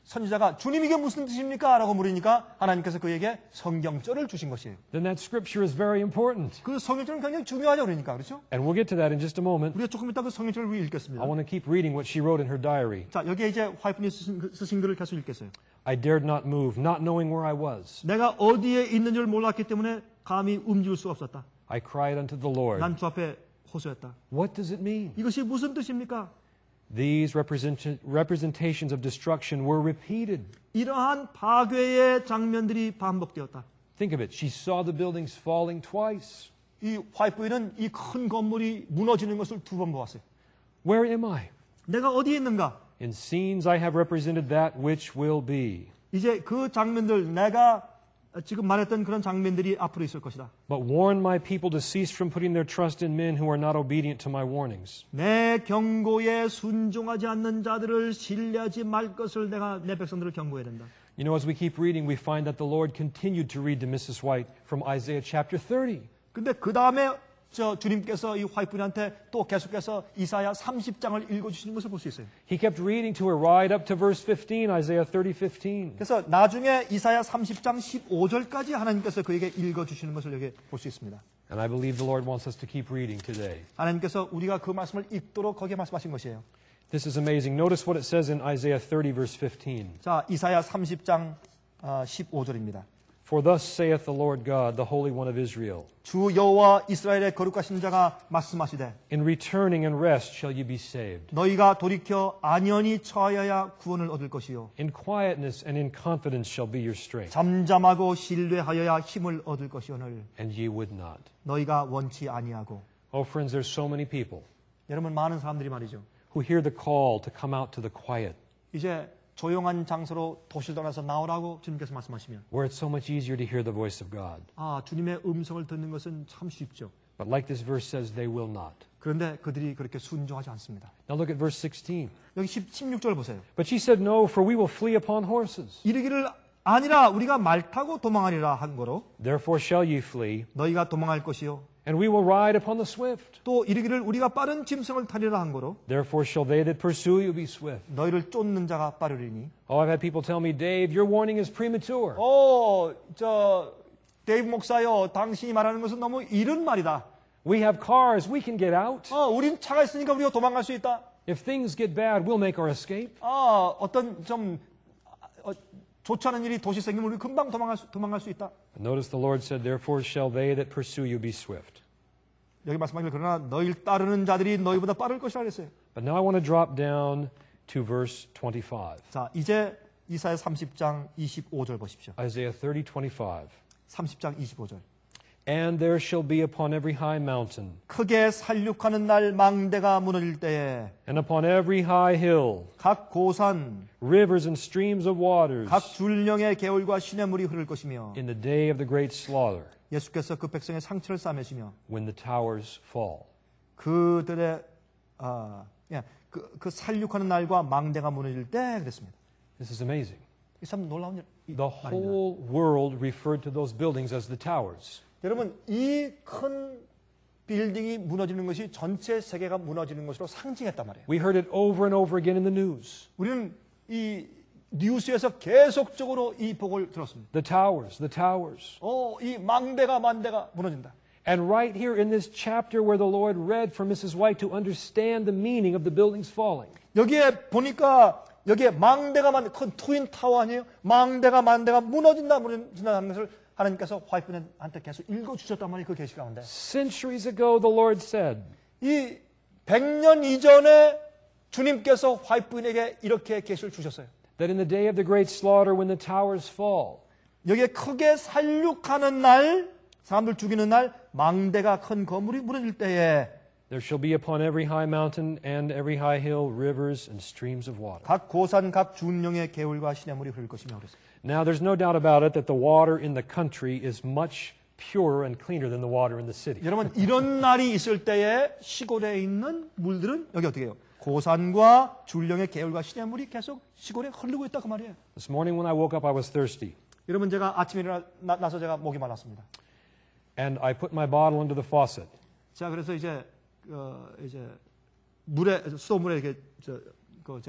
선지자가 주님 이게 무슨 뜻입니까? 라고 물으니까 하나님께서 그에게 성경절을 주신 것이에요. Then that scripture is very important. 그 성경절은 굉장히 중요하죠. 그러니까. 그렇죠? And we'll get to that in just a moment. 우리가 조금 이따 그 성경절을 읽겠습니다. I want to keep reading what she wrote in her diary. 자, 여기에 이제 화이프니 쓰신, 그- 쓰신 글을 계속 읽겠어요. I dared not move, not knowing where I was. 내가 어디에 있는 줄 몰랐기 때문에 감히 움직일 수가 없었다. I cried unto the Lord. 난 주 앞에 호소했다. What does it mean? 이것이 무슨 뜻입니까? These represent- representations of destruction were repeated. 이러한 파괴의 장면들이 반복되었다. Think of it. She saw the buildings falling twice. 이 화이프는 이 큰 건물이 무너지는 것을 두 번 보았어요. Where am I? 내가 어디에 있는가? In scenes I have represented that which will be. 이제 그 장면들, 내가 지금 말했던 그런 장면들이 앞으로 있을 것이다. But warn my people to cease from putting their trust in men who are not obedient to my warnings. 내 경고에 순종하지 않는 자들을 신뢰하지 말 것을 내가 내 백성들을 경고해야 된다. You know, as we keep reading, we find that the Lord continued to read to Missus White from Isaiah chapter thirty. 근데 그 다음에 저 주님께서 이 화이프한테 또 계속해서 이사야 삼십 장을 읽어주시는 것을 볼 수 있어요. He kept reading to her right up to verse fifteen, Isaiah thirty fifteen. 그래서 나중에 이사야 삼십 장 십오 절까지 하나님께서 그에게 읽어주시는 것을 여기 볼 수 있습니다. And I believe the Lord wants us to keep reading today. 하나님께서 우리가 그 말씀을 읽도록 거기에 말씀하신 것이에요. This is amazing. Notice what it says in Isaiah thirty, verse fifteen. 자, 이사야 삼십 장 십오 절입니다. For thus saith the Lord God, the Holy One of Israel, 주 여호와 이스라엘의 거룩하신 자가 말씀하시되 in returning and rest shall ye be saved. 너희가 돌이켜 안연히 처하여야 구원을 얻을 것이요 In quietness and in confidence shall be your strength. 잠잠하고 신뢰하여야 힘을 얻을 것이오늘 And ye would not. 너희가 원치 아니하고. Oh, friends, there's so many people 여러분, 많은 사람들이 말이죠, who hear the call to come out to the quiet, 이제 조용한 장소로 도시를 떠나서 나오라고 주님께서 말씀하시면 where it's so much easier to hear the voice of God. 아, 주님의 음성을 듣는 것은 참 쉽죠. But like this verse says, they will not. 그런데 그들이 그렇게 순종하지 않습니다. Now look at verse sixteen. 여기 십육 절 보세요. But she said, No, for we will flee upon horses. 이르기를 아니라 우리가 말 타고 도망하리라 한 거로 Therefore shall ye flee, 너희가 도망할 것이요 and we will ride upon the swift. 또 이르기를 우리가 빠른 짐승을 타리라 한 거로 Therefore shall they that pursue you be swift. 너희를 쫓는 자가 빠르리니. Oh, I've had people tell me, Dave, your warning is premature. 어, 저 데이브 목사요, 당신이 말하는 것은 너무 이른 말이다. We have cars, we can get out. 어, 우린 차가 있으니까 우리가 도망갈 수 있다. If things get bad, we'll make our escape. 아, 어떤 좀 어, 좋지 않은 일이 도시 생기면 우리 금방 도망갈 수, 도망갈 수 있다. Notice the Lord said, Therefore shall they that pursue you be swift. 여기 말씀하기를 그러나 너희를 따르는 자들이 너희보다 빠를 것이라 그랬어요. But now I want to drop down to verse twenty-five. 자, 이제 이사야 삼십 장 이십오 절 보십시오. Isaiah thirty, twenty-five. 삼십 장 이십오 절. And there shall be upon every high mountain, 크게 살육하는 날 망대가 무너질 때에 and upon every high hill, 각 고산, rivers and streams of waters, 각 줄령의 개울과 시냇물이 흐를 것이며 in the day of the great slaughter, 예수께서 그 백성의 상처를 싸매시며 when the towers fall. 그들의 아, 예, 그, 그 살육하는 날과 망대가 무너질 때 그랬습니다. This is amazing. 이 참 놀라운 일. 이 The 말입니다. whole world referred to those buildings as the towers. 여러분, 이 큰 빌딩이 무너지는 것이 전체 세계가 무너지는 것으로 상징했단 말이에요. We heard it over and over again in the news. 우리는 이 뉴스에서 계속적으로 이 복을 들었습니다. The towers, the towers. 어, 이 망대가 만대가 무너진다. And right here in this chapter where the Lord read for Missus White to understand the meaning of the buildings falling. 여기에 보니까 여기에 망대가 만 큰 트윈 타워 아니에요? 망대가 만대가 무너진다 무너진다는 것을 하나님께서 화이트한테 계속 읽어주셨단 말이에요. 그 계시 가운데. Centuries ago the Lord said, 이 백 년 이전에 주님께서 화이트에게 이렇게 계시를 주셨어요. that in the day of the great slaughter when the towers fall, 여기에 크게 살육하는 날, 사람들 죽이는 날, 망대가 큰 건물이 무너질 때에 there shall be upon every high mountain and every high hill rivers and streams of water. 각 고산 각 준령의 개울과 시냇물이 흐를 것이며 그랬어요. Now there's no doubt about it that the water in the country is much purer and cleaner than the water in the city. 여러분, 이런 날이 있을 때에 시골에 있는 물들은 여기 어떻게 해요? 고산과 줄령의 개울과 시냇물이 계속 시골에 흐르고 있다 그 말이에요. This morning when I woke up I was thirsty 여러분, 제가 아침에 일어나서 제가 목이 말랐습니다. and I put my bottle into the faucet. 자, 그래서 이제 어, 이제 물에 수돗물에 이렇게 저, 그 제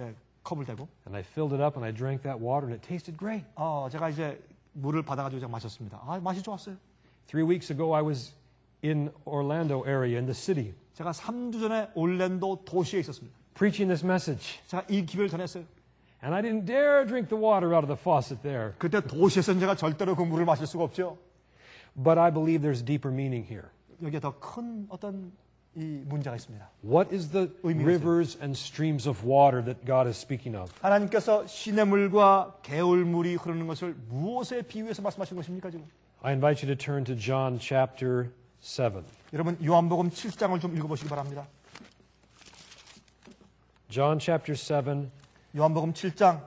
컵을 대고 And I filled it up and I drank that water and it tasted great. 어, 제가 이제 물을 받아가지고 제가 마셨습니다. 아, 맛이 좋았어요. Three weeks ago, I was in Orlando area in the city 제가 삼 주 전에 올랜도 도시에 있었습니다. preaching this message. 제가 이 기회를 전했어요. And I didn't dare drink the water out of the faucet there. 그때 도시에서는 제가 절대로 그 물을 마실 수가 없죠. But I believe there's deeper meaning here. 여기에 더 큰 어떤 이 문제가 있습니다. What is the rivers and streams of water that God is speaking of? 하나님께서 시냇물과 개울물이 흐르는 것을 무엇에 비유해서 말씀하신 것입니까 지금? I invite you to turn to John chapter seven. 여러분 요한복음 칠 장을 좀 읽어보시기 바랍니다. John chapter seven 요한복음 칠 장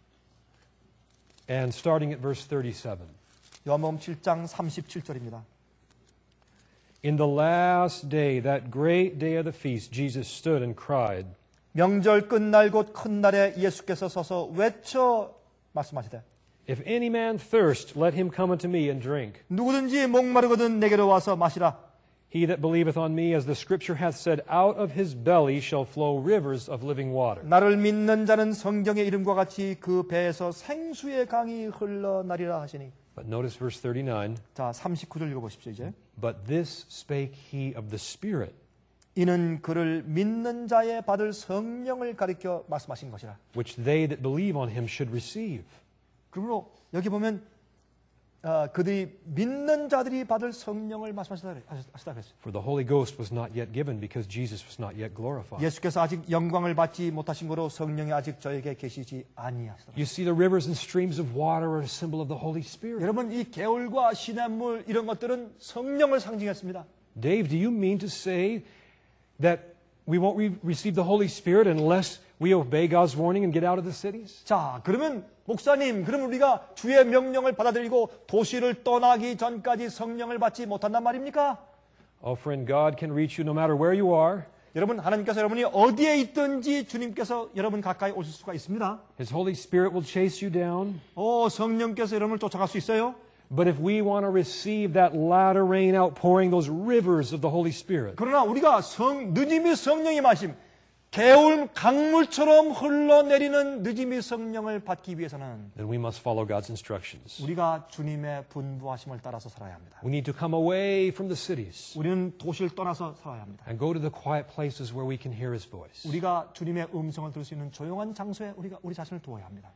and starting at verse thirty-seven. 요한복음 칠 장 삼십칠 절입니다. In the last day, that great day of the feast, Jesus stood and cried. 명절 끝날 곧 큰 날에 예수께서 서서 외쳐 말씀하시되 If any man thirst, let him come unto me and drink. 누구든지 목마르거든 내게로 와서 마시라. He that believeth on me, as the scripture hath said, out of his belly shall flow rivers of living water. 나를 믿는 자는 성경의 이름과 같이 그 배에서 생수의 강이 흘러나리라 하시니. But notice verse thirty-nine. 자, 삼십구 절 읽어보십시오 이제. But this spake he of the Spirit, 이는 그를 믿는 자의 받을 성령을 가리켜 말씀하신 것이라. which they that believe on him should receive. 그러므로 여기 보면 어, 그들이 믿는 자들이 받을 성령을 말씀하시다 하시다 그랬어요. For the Holy Ghost was not yet given because Jesus was not yet glorified. 예수께서 아직 영광을 받지 못하신 거로 성령이 아직 저에게 계시지 아니하시더라. You see, the rivers and streams of water are a symbol of the Holy Spirit. 여러분 이 개울과 시냇물 이런 것들은 성령을 상징했습니다. Dave, do you mean to say that we won't re- receive the Holy Spirit unless we obey God's warning and get out of the cities? 자, 그러면 목사님, 그럼 우리가 주의 명령을 받아들이고 도시를 떠나기 전까지 성령을 받지 못한단 말입니까? Oh, friend, God can reach you no matter where you are. 여러분, 하나님께서 여러분이 어디에 있든지 주님께서 여러분 가까이 오실 수가 있습니다. His Holy Spirit will chase you down. 오, 성령께서 여러분을 쫓아갈 수 있어요. But if we want to receive that latter rain outpouring, those rivers of the Holy Spirit, 그러나 우리가 성, 느님이 성령의 마심, 개울 강물처럼 흘러내리는 느낌의 성령을 받기 위해서는 then we must follow God's instructions. 우리가 주님의 분부하심을 따라서 살아야 합니다. We need to come away from the cities 우리는 도시를 떠나서 살아야 합니다. and go to the quiet places where we can hear His voice. 우리가 주님의 음성을 들을 수 있는 조용한 장소에 우리가 우리 자신을 두어야 합니다.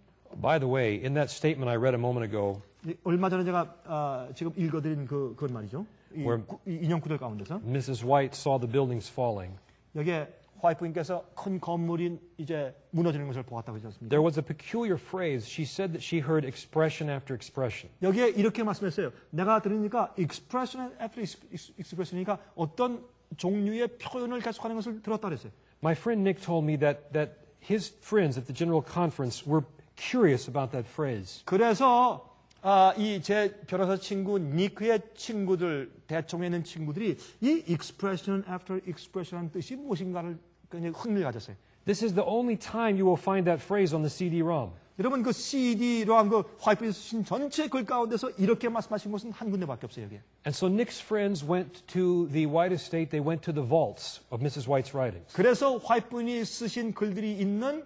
By the way, in that statement I read a moment ago, 얼마 전에 제가 어, 지금 읽어드린 그, 그건 말이죠. 이, Where- 구, 이 인형 구절 가운데서 Missus White saw the buildings falling. 여기에 화이트님께서 큰 건물이 이제 무너지는 것을 보았다고 하지 않습니까? There was a peculiar phrase. She said that she heard expression after expression. 여기에 이렇게 말씀했어요. 내가 들으니까 expression after expression이니까 어떤 종류의 표현을 계속하는 것을 들었다 그랬어요. My friend Nick told me that, that his friends at the General Conference were curious about that phrase. 그래서 아, 이 제 변호사 친구 니크의 친구들 대청에 있는 친구들이 이 expression after expression한 뜻이 무엇인가를 굉장히 흥미를 가졌어요. This is the only time you will find that phrase on the C-D-ROM. 여러분 그 씨디로 한 그 화이트에 쓰신 전체 글 가운데서 이렇게 말씀하신 것은 한 군데밖에 없어요 여기. And so Nick's friends went to the White estate. They went to the vaults of Missus White's writings. 그래서 화이트분이 쓰신 글들이 있는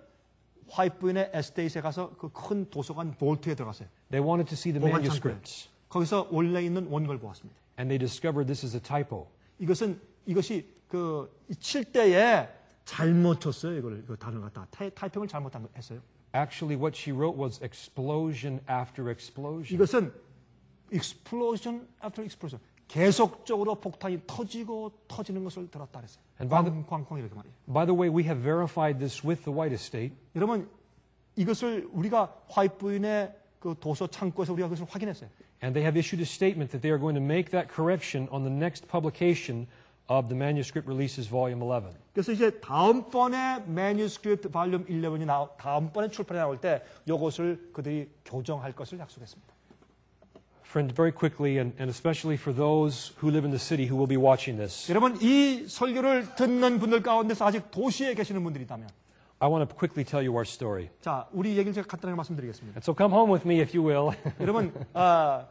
화이트분의 에스테이트에 가서 그 큰 도서관 볼트에 들어갔어요. They wanted to see the 보관 창고에. manuscripts. 거기서 원래 있는 원고를 보았습니다. And they discovered this is a typo. 이것은 이것이 그 칠 때에 잘못 쳤어요 이거를 그 단어 갖다 타이핑을 잘못한 거 했어요. Actually, what she wrote was explosion after explosion. 이것은 explosion after explosion. 계속적으로 폭탄이 터지고 터지는 것을 들었다 그랬어요. And by the, 쾅쾅 이렇게 말이에요. by the way, we have verified this with the White estate. 여러분 이것을 우리가 화이트부인의 그 도서 창고에서 우리가 그것을 확인했어요. And they have issued a statement that they are going to make that correction on the next publication of the Manuscript Releases Volume eleven. 그래서 이제 다음번에 manuscript volume eleven이 나 다음번에 출판에 나올 때 이것을 그들이 교정할 것을 약속했습니다. Friend, very quickly, and, and especially for those who live in the city who will be watching this, 여러분 이 설교를 듣는 분들 가운데서 아직 도시에 계시는 분들이 있다면 I want to quickly tell you our story. 자 우리 얘기를 제가 간단하게 말씀드리겠습니다. And so come home with me if you will. 여러분 아,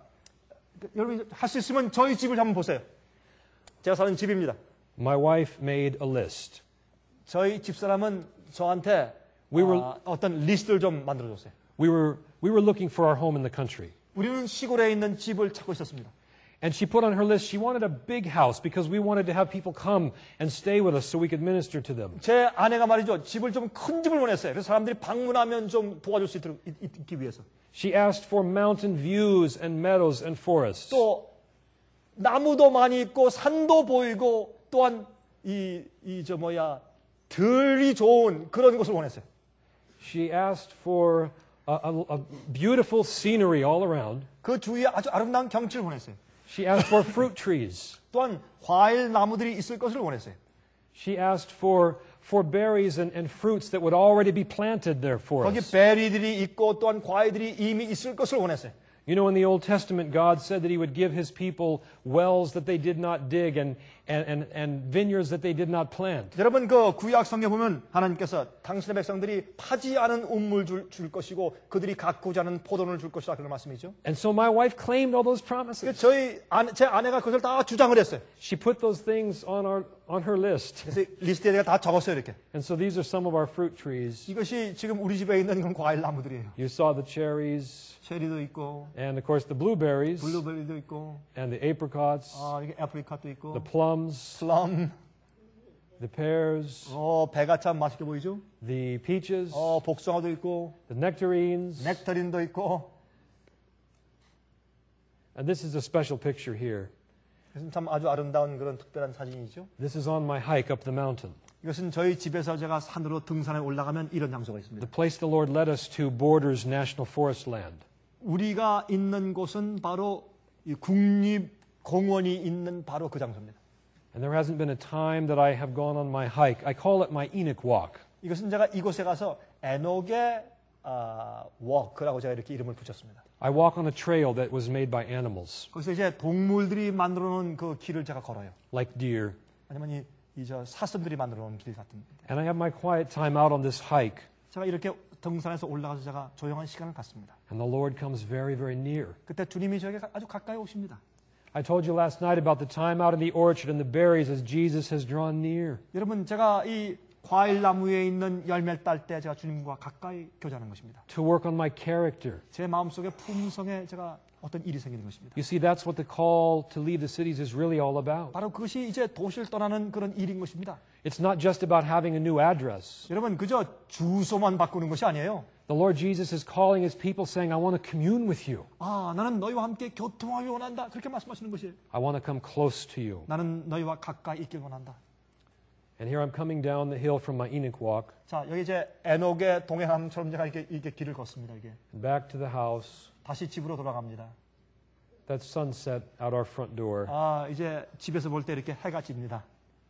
여러분 할 수 있으면 저희 집을 한번 보세요. 제가 사는 집입니다. My wife made a list. 저희 집사람은 저한테 We were, 아, 어떤 리스트를 좀 만들어줬어요. we were, we were looking for our home in the country. 우리는 시골에 있는 집을 찾고 있었습니다. And she put on her list, she wanted a big house because we wanted to have people come and stay with us so we could minister to them. 제 아내가 말이죠. 집을 좀 큰 집을 원했어요. 그래서 사람들이 방문하면 좀 도와줄 수 있도록 있기 위해서. She asked for mountain views and meadows and forests. 또 나무도 많이 있고 산도 보이고 또한 이 이 저 뭐야 들이 좋은 그런 곳을 원했어요. She asked for a, a, a beautiful scenery all around. 그 주위에 아주 아름다운 경치를 원했어요. She asked for fruit trees. 또한 과일 나무들이 있을 것을 원했어요. She asked for, for berries and, and fruits that would already be planted there for 거기 us. 베리들이 있고 또한 과일들이 이미 있을 것을 원했어요. You know, in the Old Testament, God said that He would give His people wells that they did not dig and, and, and, and vineyards that they did not plant. 여러분 그 구약 성경 보면 하나님께서 당신의 백성들이 파지 않은 우물 줄, 줄 것이고 그들이 가꾸지 않은 포도를 줄 것이다 그런 말씀이죠. And so my wife claimed all those promises. 저희 아내, 제 아내가 그것을 다 주장을 했어요. She put those things on, our, on her list. 그래서 리스트에 내가 다 적었어요 이렇게. And so these are some of our fruit trees. 이것이 지금 우리 집에 있는 그런 과일 나무들이에요. You saw the cherries, 체리도 있고 and of course the blueberries, 블루베리도 있고 and the apricots, 아 이게 애프리카도 있고 the plums, 플럼 the pears, 어 배가 참 맛있게 보이죠. the peaches, 어 복숭아도 있고 the nectarines. 넥타린도 있고. And this is a special picture here. 그것은 참 아주 아름다운 그런 특별한 사진이죠. This is on my hike up the mountain. 이것은 저희 집에서 제가 산으로 등산에 올라가면 이런 장소가 있습니다. The place the Lord led us to borders National Forest land. 우리가 있는 곳은 바로 이 국립공원이 있는 바로 그 장소입니다. And there hasn't been a time that I have gone on my hike. I call it my Enoch walk. 이것은 제가 이곳에 가서 에녹의 아, 워크라고 제가 이렇게 이름을 붙였습니다. I walk on a trail that was made by animals, 거기서 이제 동물들이 만들어 놓은 그 길을 제가 걸어요. like deer. 아니면 이, 이 저 사슴들이 만들어 놓은 길 같은. And I have my quiet time out on this hike. 제가 이렇게 등산에서 올라가서 제가 조용한 시간을 갖습니다. And the Lord comes very, very near. 그때 주님이 저에게 아주 가까이 오십니다. I told you last night about the time out in the orchard and the berries as Jesus has drawn near. 여러분 제가 이 과일 나무에 있는 열매를 딸 때 제가 주님과 가까이 교제하는 것입니다. To work on my character. 제 마음속에 품성에 제가 어떤 일이 생기는 것입니다. You see, that's what the call to leave the cities is really all about. 바로 그것이 이제 도시를 떠나는 그런 일인 것입니다. It's not just about having a new address. 여러분 그저 주소만 바꾸는 것이 아니에요. The Lord Jesus is calling His people saying, I want to commune with you. 아, 나는 너희와 함께 교통하기 원한다. 그렇게 말씀하시는 것이에요. I want to come close to you. 나는 너희와 가까이 있길 원한다. And here I'm coming down the hill from my Enoch walk, 자, 여기 이제 에녹의 동행함처럼 제가 이렇게, 이렇게 길을 걷습니다. 이게 and back to the house. 다시 집으로 돌아갑니다. That's sunset out our front door. 아, 이제 집에서 볼 때 이렇게 해가 집니다.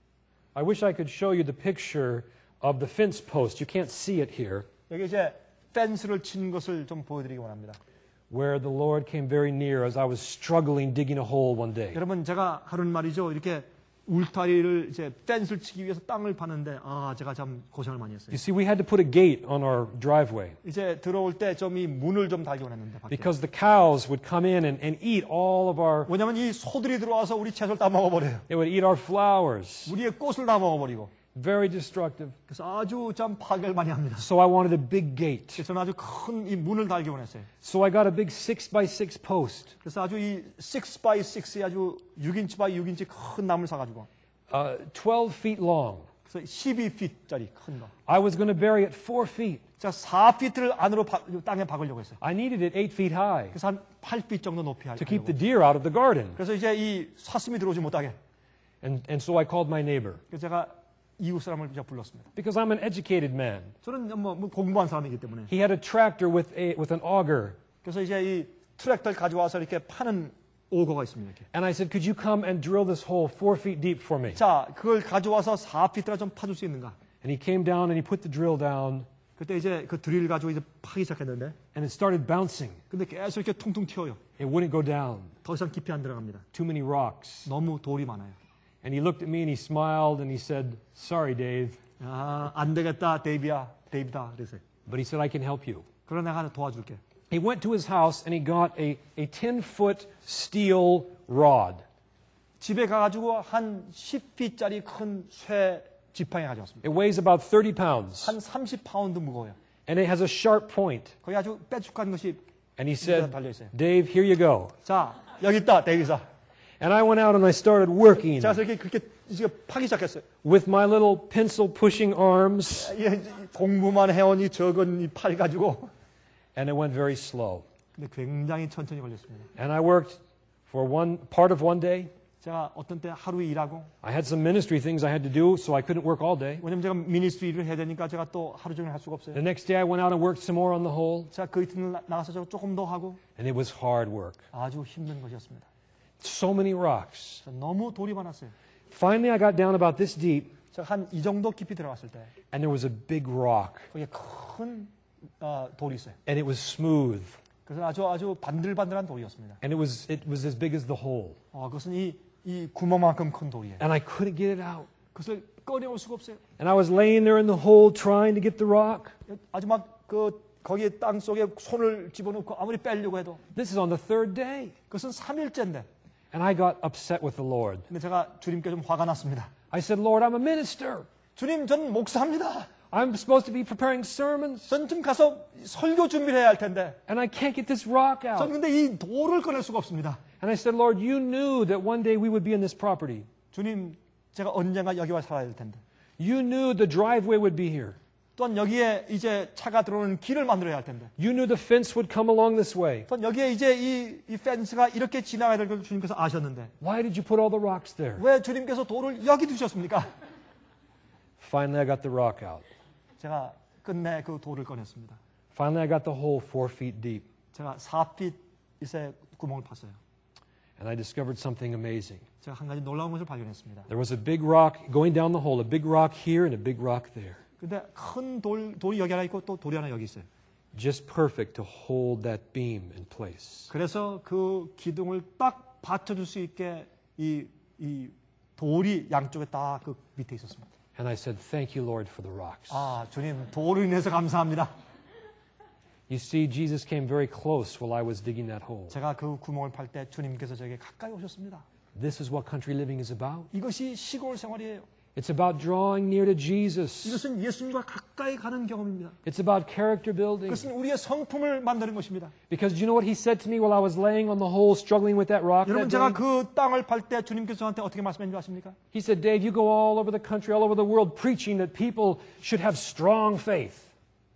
I wish I could show you the picture of the fence post. You can't see it here, 여기 이제 펜스를 친 것을 좀 보여드리기 원합니다. where the Lord came very near as I was struggling digging a hole one day. 여러분 제가 하루는 말이죠. 이렇게 울타리를 이제 펜스를 치기 위해서 땅을 파는데 아 제가 참 고생을 많이 했어요. You see, we had to put a gate on our driveway 이제 들어올 때 좀 이 문을 좀 달기 원했는데 밖에. because the cows would come in and, and eat all of our, 왜냐하면 이 소들이 들어와서 우리 채소를 다 먹어버려요. they would eat our flowers. 우리의 꽃을 다 먹어버리고. Very destructive. 그래서 아주 참 파괴를 많이 합니다. So I wanted a big gate. 그래서 저는 아주 큰 이 문을 달기 원했어요. So I got a big six by six post, 그래서 아주 이 six by six의 아주 육 인치 by 육 인치 큰 나무를 사가지고 uh, twelve feet long. 그래서 십이 피트짜리 큰 거. I was going to bury it four feet. 제가 사 피트를 안으로 바, 땅에 박으려고 했어요. I needed it eight feet high 그래서 한 팔 피트 정도 높이 to keep 하려고. the deer out of the garden. 그래서 이제 이 사슴이 들어오지 못하게. And, and so I called my neighbor 그래서 제가 이웃 사람을 제가 불렀습니다. because I'm an educated man. 저는 뭐, 뭐 공부한 사람이기 때문에. He had a tractor with, a, with an auger. 그래서 이제 이 트랙터를 가져와서 이렇게 파는 오거가 있습니다. 이렇게. And I said, could you come and drill this hole four feet deep for me? 자, 그걸 가져와서 사 피트나 좀 파줄 수 있는가? And he came down and he put the drill down 그때 이제 그 드릴 가지고 이제 파기 시작했는데, and it started bouncing. 근데 계속 이렇게 퉁퉁 튀어요. It wouldn't go down. 더 이상 깊이 안 들어갑니다. Too many rocks. 너무 돌이 많아요. And he looked at me and he smiled and he said, sorry, Dave. 아, 안 되겠다, 데이비야, 데이비다. 그랬어요. But he said, I can help you. 그러나 내가 도와줄게. He went to his house and he got a, a ten foot steel rod. 집에 가가지고 한 십 피트짜리 큰 쇠 지팡이 가져왔습니다. It weighs about thirty pounds. 한 삼십 파운드 무거워요. And it has a sharp point. 거기 아주 빼죽한 것이 And he said, 달려 있어요. Dave, here you go. 자, 여기 있다, 대기사. And I went out and I started working 제가 이렇게 그렇게 이제 파기 시작했어요. with my little pencil pushing arms. 이 공부만 해온 이 적은 이 팔 가지고. And it went very slow. 근데 굉장히 천천히 걸렸습니다. And I worked for one part of one day. 제가 어떤 때 하루 일하고. I had some ministry things I had to do, so I couldn't work all day. 왜냐면 제가 미니스트리 일을 해야 되니까 제가 또 하루 종일 할 수가 없어요. The next day I went out and worked some more on the hole. 제가 그 이튿날 나- 나가서 저 조금 더 하고. And it was hard work. 아주 힘든 것이었습니다. So many rocks. 너무 돌이 많았어요. Finally, I got down about this deep, 제가 한 이 정도 깊이 들어갔을 때 and there was a big rock, 거기에 큰 어, 돌이 있어요. and it was smooth, 그래서 아주 아주 반들반들한 돌이었습니다. and it was it was as big as the hole, 어, 그것은 이, 이 구멍만큼 큰 돌이에요. and I couldn't get it out. 그것을 꺼내올 수가 없어요. And I was laying there in the hole trying to get the rock. 아주 막 그 거기에 땅 속에 손을 집어넣고 아무리 빼려고 해도 This is on the third day, 그것은 삼 일째인데. and I got upset with the Lord. 근데 제가 주님께 좀 화가 났습니다. I said, Lord, I'm a minister. 주님, 전 목사입니다. I'm supposed to be preparing sermons, 전 좀 가서 설교 준비를 해야 할 텐데. and I can't get this rock 전 out. 근데 이 돌을 꺼낼 수가 없습니다. And I said, Lord, you knew that one day we would be in this property. 주님, 제가 언젠가 여기 와 살아야 될 텐데. You knew the driveway would be here. 또한 여기에 이제 차가 들어오는 길을 만들어야 할 텐데. You knew the fence would come along this way. 또한 여기에 이제 이, 이 펜스가 이렇게 지나가야 될 걸 주님께서 아셨는데. Why did you put all the rocks there? 왜 주님께서 돌을 여기 두셨습니까? Finally, I got the rock out. 제가 끝내 그 돌을 꺼냈습니다. Finally, I got the hole four feet deep. 제가 사 핏의 구멍을 팠어요. And I discovered something amazing. 제가 한 가지 놀라운 것을 발견했습니다. There was a big rock going down the hole, a big rock here and a big rock there. 근데 큰 돌, 돌이 여기 하나 있고 또 돌이 하나 여기 있어요. Just perfect to hold that beam in place. 그래서 그 기둥을 딱 받쳐줄 수 있게 이, 이 돌이 양쪽에 딱 그 밑에 있었습니다. And I said, thank you, Lord, for the rocks. 아, 주님, 돌을 인해서 감사합니다. You see, Jesus came very close while I was digging that hole. 제가 그 구멍을 팔 때 주님께서 저에게 가까이 오셨습니다. This is what country living is about. 이것이 시골 생활이에요. It's about drawing near to Jesus. 이것은 예수님과 가까이 가는 경험입니다. It's about character building. 그것은 우리의 성품을 만드는 것입니다. Because do you know what he said to me while I was laying on the hole struggling with that rock 여러분 that 제가 day? 그 땅을 팔 때 주님께서 저한테 어떻게 말씀했는지 아십니까? He said, Dave, you go all over the country, all over the world preaching that people should have strong faith.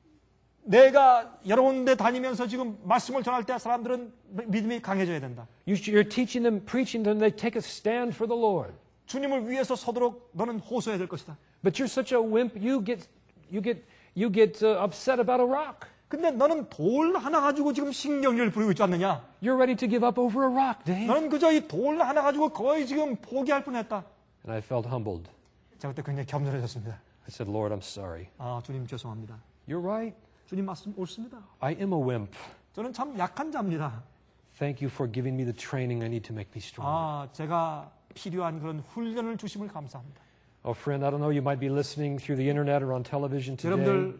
내가 여러 군데 다니면서 지금 말씀을 전할 때 사람들은 믿음이 강해져야 된다. You should- You're teaching them, preaching them, they take a stand for the Lord. 주님을 위해서 서도록 너는 호소해야 될 것이다. But you're such a wimp, you get, you get, you get uh, upset about a rock. 근데 너는 돌 하나 가지고 지금 신경을 부리고 있지 않느냐? You're ready to give up over a rock, Dave. 너는 그저 이 돌 하나 가지고 거의 지금 포기할 뻔했다. And I felt humbled. 제가 그때 굉장히 겸손해졌습니다. I said, Lord, I'm sorry. 아, 주님 죄송합니다. You're right. 주님 말씀 옳습니다. I am a wimp. 저는 참 약한 자입니다. Thank you for giving me the training I need to make me strong. 아, 제가 필요한 그런 훈련을 주심을 감사합니다. Oh, friend, I don't know, you might be listening through the internet or on television today. 여러분들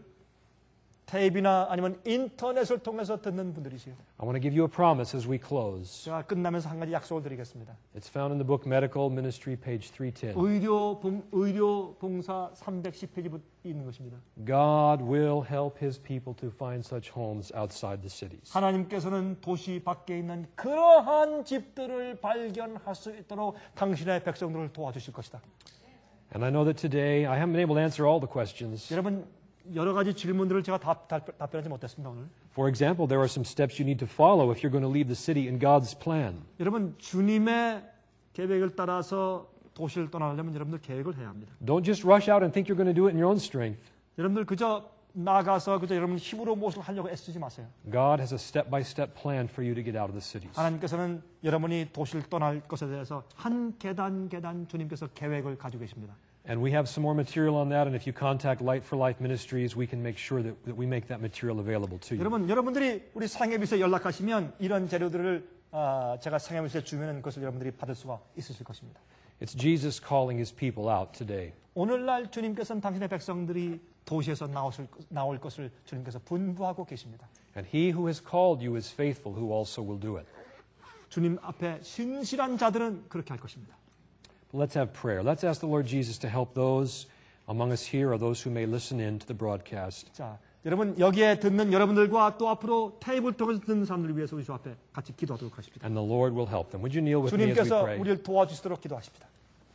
테이프나 아니면 인터넷을 통해서 듣는 분들이세요. I want to give you a promise as we close. 제가 끝나면서 한 가지 약속을 드리겠습니다. It's found in the book Medical Ministry, page three ten. 의료 봉, 의료 봉사 삼백십 페이지에 있는 것입니다. God will help his people to find such homes outside the cities. 하나님께서는 도시 밖에 있는 그러한 집들을 발견할 수 있도록 당신의 백성들을 도와주실 것이다. And I know that today I haven't been able to answer all the questions. 여러분 여러 가지 질문들을 제가 답, 답, 답변하지 못했습니다 오늘. For example, there are some steps you need to follow if you're going to leave the city in God's plan. 여러분 주님의 계획을 따라서 도시를 떠나려면 여러분들 계획을 해야 합니다. Don't just rush out and think you're going to do it in your own strength. 여러분들 그저 나가서 그저 여러분 힘으로 무엇을 하려고 애쓰지 마세요. God has a step-by-step plan for you to get out of the cities. 하나님께서는 여러분이 도시를 떠날 것에 대해서 한 계단 계단 주님께서 계획을 가지고 계십니다. And we have some more material on that, and if you contact Light for Life Ministries, we can make sure that, that we make that material available to you. 여러분, 여러분들이 우리 상해비서에 연락하시면 이런 재료들을 아, 제가 상해비서에 주면은 그것을 여러분들이 받을 수가 있으실 것입니다. It's Jesus calling his people out today. 오늘날 주님께서는 당신의 백성들이 도시에서 나오실, 나올 것을 주님께서 분부하고 계십니다. And he who has called you is faithful, who also will do it. 주님 앞에 신실한 자들은 그렇게 할 것입니다. Let's have prayer. Let's ask the Lord Jesus to help those Among us here are those who may listen in to the broadcast. 자, 여러분 여기에 듣는 여러분들과 또 앞으로 테이블 통해서 듣는 사람들을 위해서 우리 주 앞에 같이 기도하도록 하십시다. And the Lord will help them. Would you kneel with me as we 주님께서 pray? 우리를 도와주시도록 기도하십시다.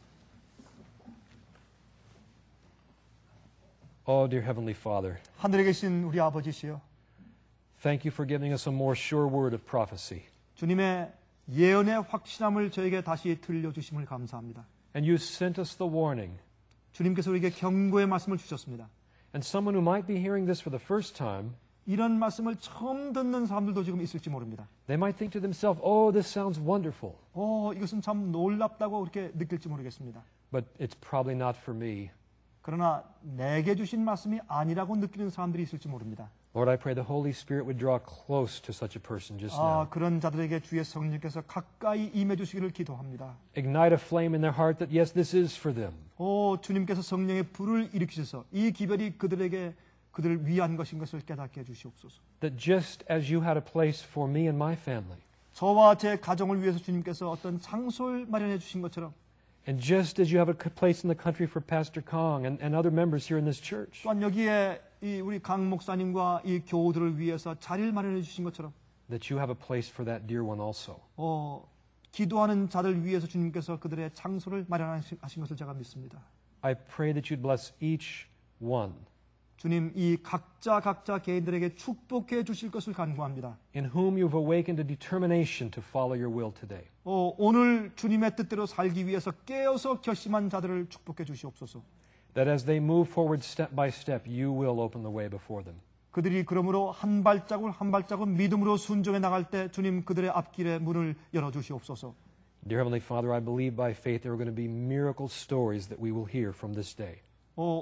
Oh, dear Heavenly Father, 하늘에 계신 우리 아버지시여, thank you for giving us a more sure word of prophecy. 주님의 예언의 확신함을 저에게 다시 들려주심을 감사합니다. And you sent us the warning. 주님께서 우리에게 경고의 말씀을 주셨습니다. And someone who might be hearing this for the first time, 이런 말씀을 처음 듣는 사람들도 지금 있을지 모릅니다. they might think to themselves, oh, this sounds wonderful. 어, 이것은 참 놀랍다고 그렇게 느낄지 모르겠습니다. But it's probably not for me. 그러나 내게 주신 말씀이 아니라고 느끼는 사람들이 있을지 모릅니다. Lord, I pray the Holy Spirit would draw close to such a person just 아, now. 그런 자들에게 주의 성령께서 가까이 임해 주시기를 기도합니다. Ignite a flame in their heart that, yes, this is for them. 오, 주님께서 성령의 불을 일으키셔서 이 기별이 그들에게 그들을 위한 것인 것을 깨닫게 해 주시옵소서. That just as you had a place for me and my family, 저와 제 가정을 위해서 주님께서 어떤 장소를 마련해 주신 것처럼, and just as you have a place in the country for Pastor Kong and, and other members here in this church, 또한 여기에 이 우리 강 목사님과 이 교우들을 위해서 자리를 마련해 주신 것처럼, that you have a place for that dear one also. 어, 기도하는 자들 위해서 주님께서 그들의 장소를 마련하신 것을 제가 믿습니다. I pray that you'd bless each one 주님, 이 각자 각자 개인들에게 축복해 주실 것을 간구합니다. in whom you've awakened a determination to follow your will today. 어, 오늘 주님의 뜻대로 살기 위해서 깨어서 결심한 자들을 축복해 주시옵소서. That as they move forward step by step, you will open the way before them. 그들이 그러므로 한 발자국 한 발자국 믿음으로 순종해 나갈 때 주님 그들의 앞길에 문을 열어 주시옵소서. Dear Heavenly Father, I believe by faith there are going to be miracle stories that we will hear from this day. 어,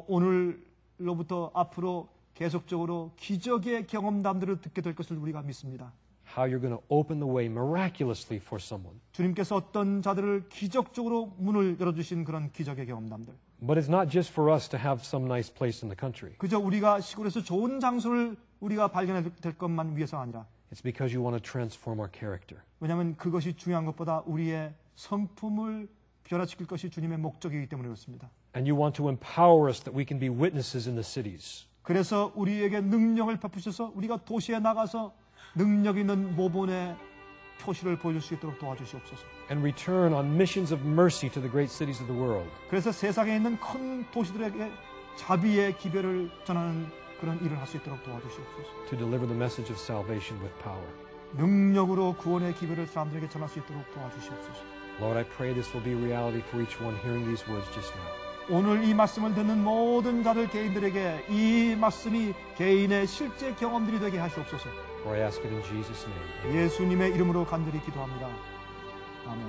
오늘로부터 앞으로 계속적으로 기적의 경험담들을 듣게 될 것을 우리가 믿습니다. How you're going to open the way miraculously for someone. 주님께서 어떤 자들을 기적적으로 문을 열어주신 그런 기적의 경험담들. But it's not just for us to have some nice place in the country. 그저 우리가 시골에서 좋은 장소를 우리가 발견해 될 것만 위해서가 아니라, It's because you want to transform our character. 왜냐하면 그것이 중요한 것보다 우리의 성품을 변화시킬 것이 주님의 목적이기 때문에 그렇습니다. And you want to empower us that we can be witnesses in the cities. 그래서 우리에게 능력을 베푸셔서 우리가 도시에 나가서 능력 있는 모본의 표시를 보여줄 수 있도록 도와주시옵소서. And return on missions of mercy to the great cities of the world. 그래서 세상에 있는 큰 도시들에게 자비의 기별을 전하는 그런 일을 할 수 있도록 도와주시옵소서. To deliver the message of salvation with power. 능력으로 구원의 기별을 사람들에게 전할 수 있도록 도와주시옵소서. Lord, I pray this will be reality for each one hearing these words just now. 오늘 이 말씀을 듣는 모든 자들 개인들에게 이 말씀이 개인의 실제 경험들이 되게 하시옵소서. For I ask it in Jesus' name. 예수님의 이름으로 간절히 기도합니다. 아멘.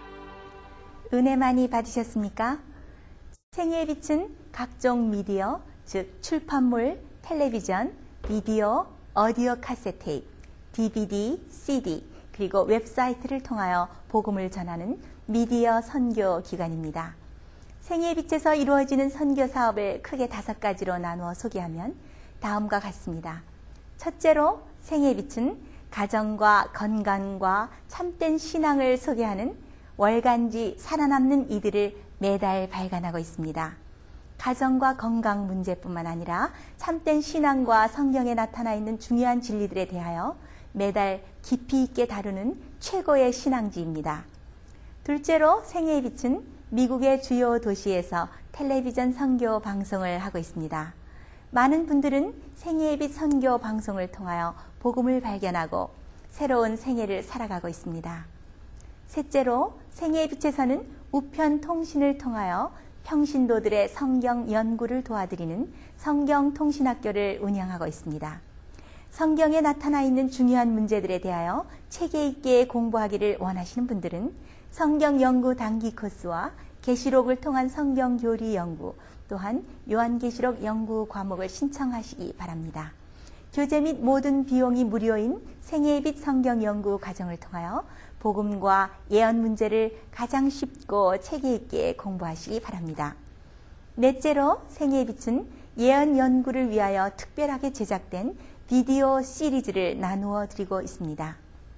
은혜 많이 받으셨습니까? 생애의 빛은 각종 미디어, 즉 출판물, 텔레비전, 비디오, 오디오 카세테이프, 디비디, 씨디, 그리고 웹사이트를 통하여 복음을 전하는 미디어 선교 기관입니다. 생애의 빛에서 이루어지는 선교 사업을 크게 다섯 가지로 나누어 소개하면 다음과 같습니다. 첫째로 생애의 빛은 가정과 건강과 참된 신앙을 소개하는 월간지 살아남는 이들을 매달 발간하고 있습니다. 가정과 건강 문제뿐만 아니라 참된 신앙과 성경에 나타나 있는 중요한 진리들에 대하여 매달 깊이 있게 다루는 최고의 신앙지입니다. 둘째로 생애의 빛은 미국의 주요 도시에서 텔레비전 선교 방송을 하고 있습니다. 많은 분들은 생애의 빛 선교 방송을 통하여 복음을 발견하고 새로운 생애를 살아가고 있습니다. 셋째로 생애의 빛에서는 우편 통신을 통하여 평신도들의 성경 연구를 도와드리는 성경통신학교를 운영하고 있습니다. 성경에 나타나 있는 중요한 문제들에 대하여 체계 있게 공부하기를 원하시는 분들은 성경 연구 단기 코스와 계시록을 통한 성경 교리 연구, 또한 요한계시록 연구 과목을 신청하시기 바랍니다. 교재 및 모든 비용이 무료인 생애의 빛 성경 연구 과정을 통하여 복음과 예언 문제를 가장 쉽고 체계 있게 공부하시기 바랍니다. 넷째로 생애의 빛은 예언 연구를 위하여 특별하게 제작된 비디오 시리즈를 나누어 드리고 있습니다.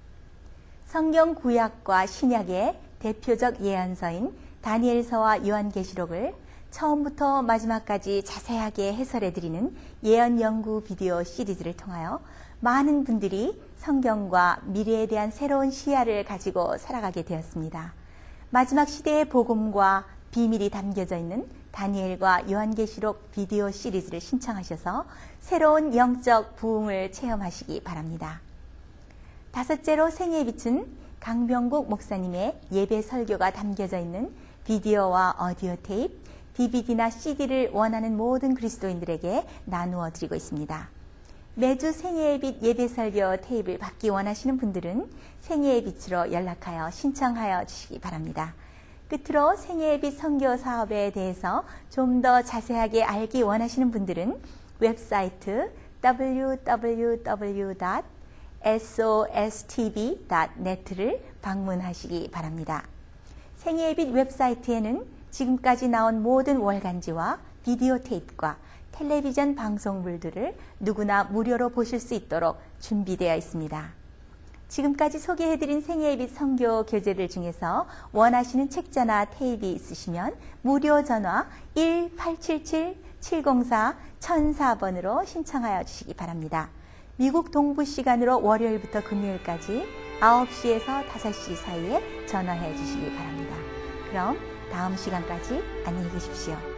성경 구약과 신약의 대표적 예언서인 다니엘서와 요한계시록을 처음부터 마지막까지 자세하게 해설해드리는 예언 연구 비디오 시리즈를 통하여 많은 분들이 성경과 미래에 대한 새로운 시야를 가지고 살아가게 되었습니다. 마지막 시대의 복음과 비밀이 담겨져 있는 다니엘과 요한계시록 비디오 시리즈를 신청하셔서 새로운 영적 부흥을 체험하시기 바랍니다. 다섯째로 생애의 빛은 강병국 목사님의 예배 설교가 담겨져 있는 비디오와 오디오 테이프, 디비디나 씨디를 원하는 모든 그리스도인들에게 나누어 드리고 있습니다. 매주 생애의 빛 예배 설교 테이프를 받기 원하시는 분들은 생애의 빛으로 연락하여 신청하여 주시기 바랍니다. 끝으로 생애의 빛 선교 사업에 대해서 좀 더 자세하게 알기 원하시는 분들은 웹사이트 더블유 더블유 더블유 닷 에스오에스티비 닷 넷을 방문하시기 바랍니다. 생애의 빛 웹사이트에는 지금까지 나온 모든 월간지와 비디오 테이프과 텔레비전 방송물들을 누구나 무료로 보실 수 있도록 준비되어 있습니다. 지금까지 소개해드린 생애의 빛 선교 교재들 중에서 원하시는 책자나 테이프 있으시면 무료 전화 일 팔칠칠 칠공사 천사 번으로 신청하여 주시기 바랍니다. 미국 동부 시간으로 월요일부터 금요일까지 아홉 시에서 다섯 시 사이에 전화해 주시기 바랍니다. 그럼 다음 시간까지 안녕히 계십시오.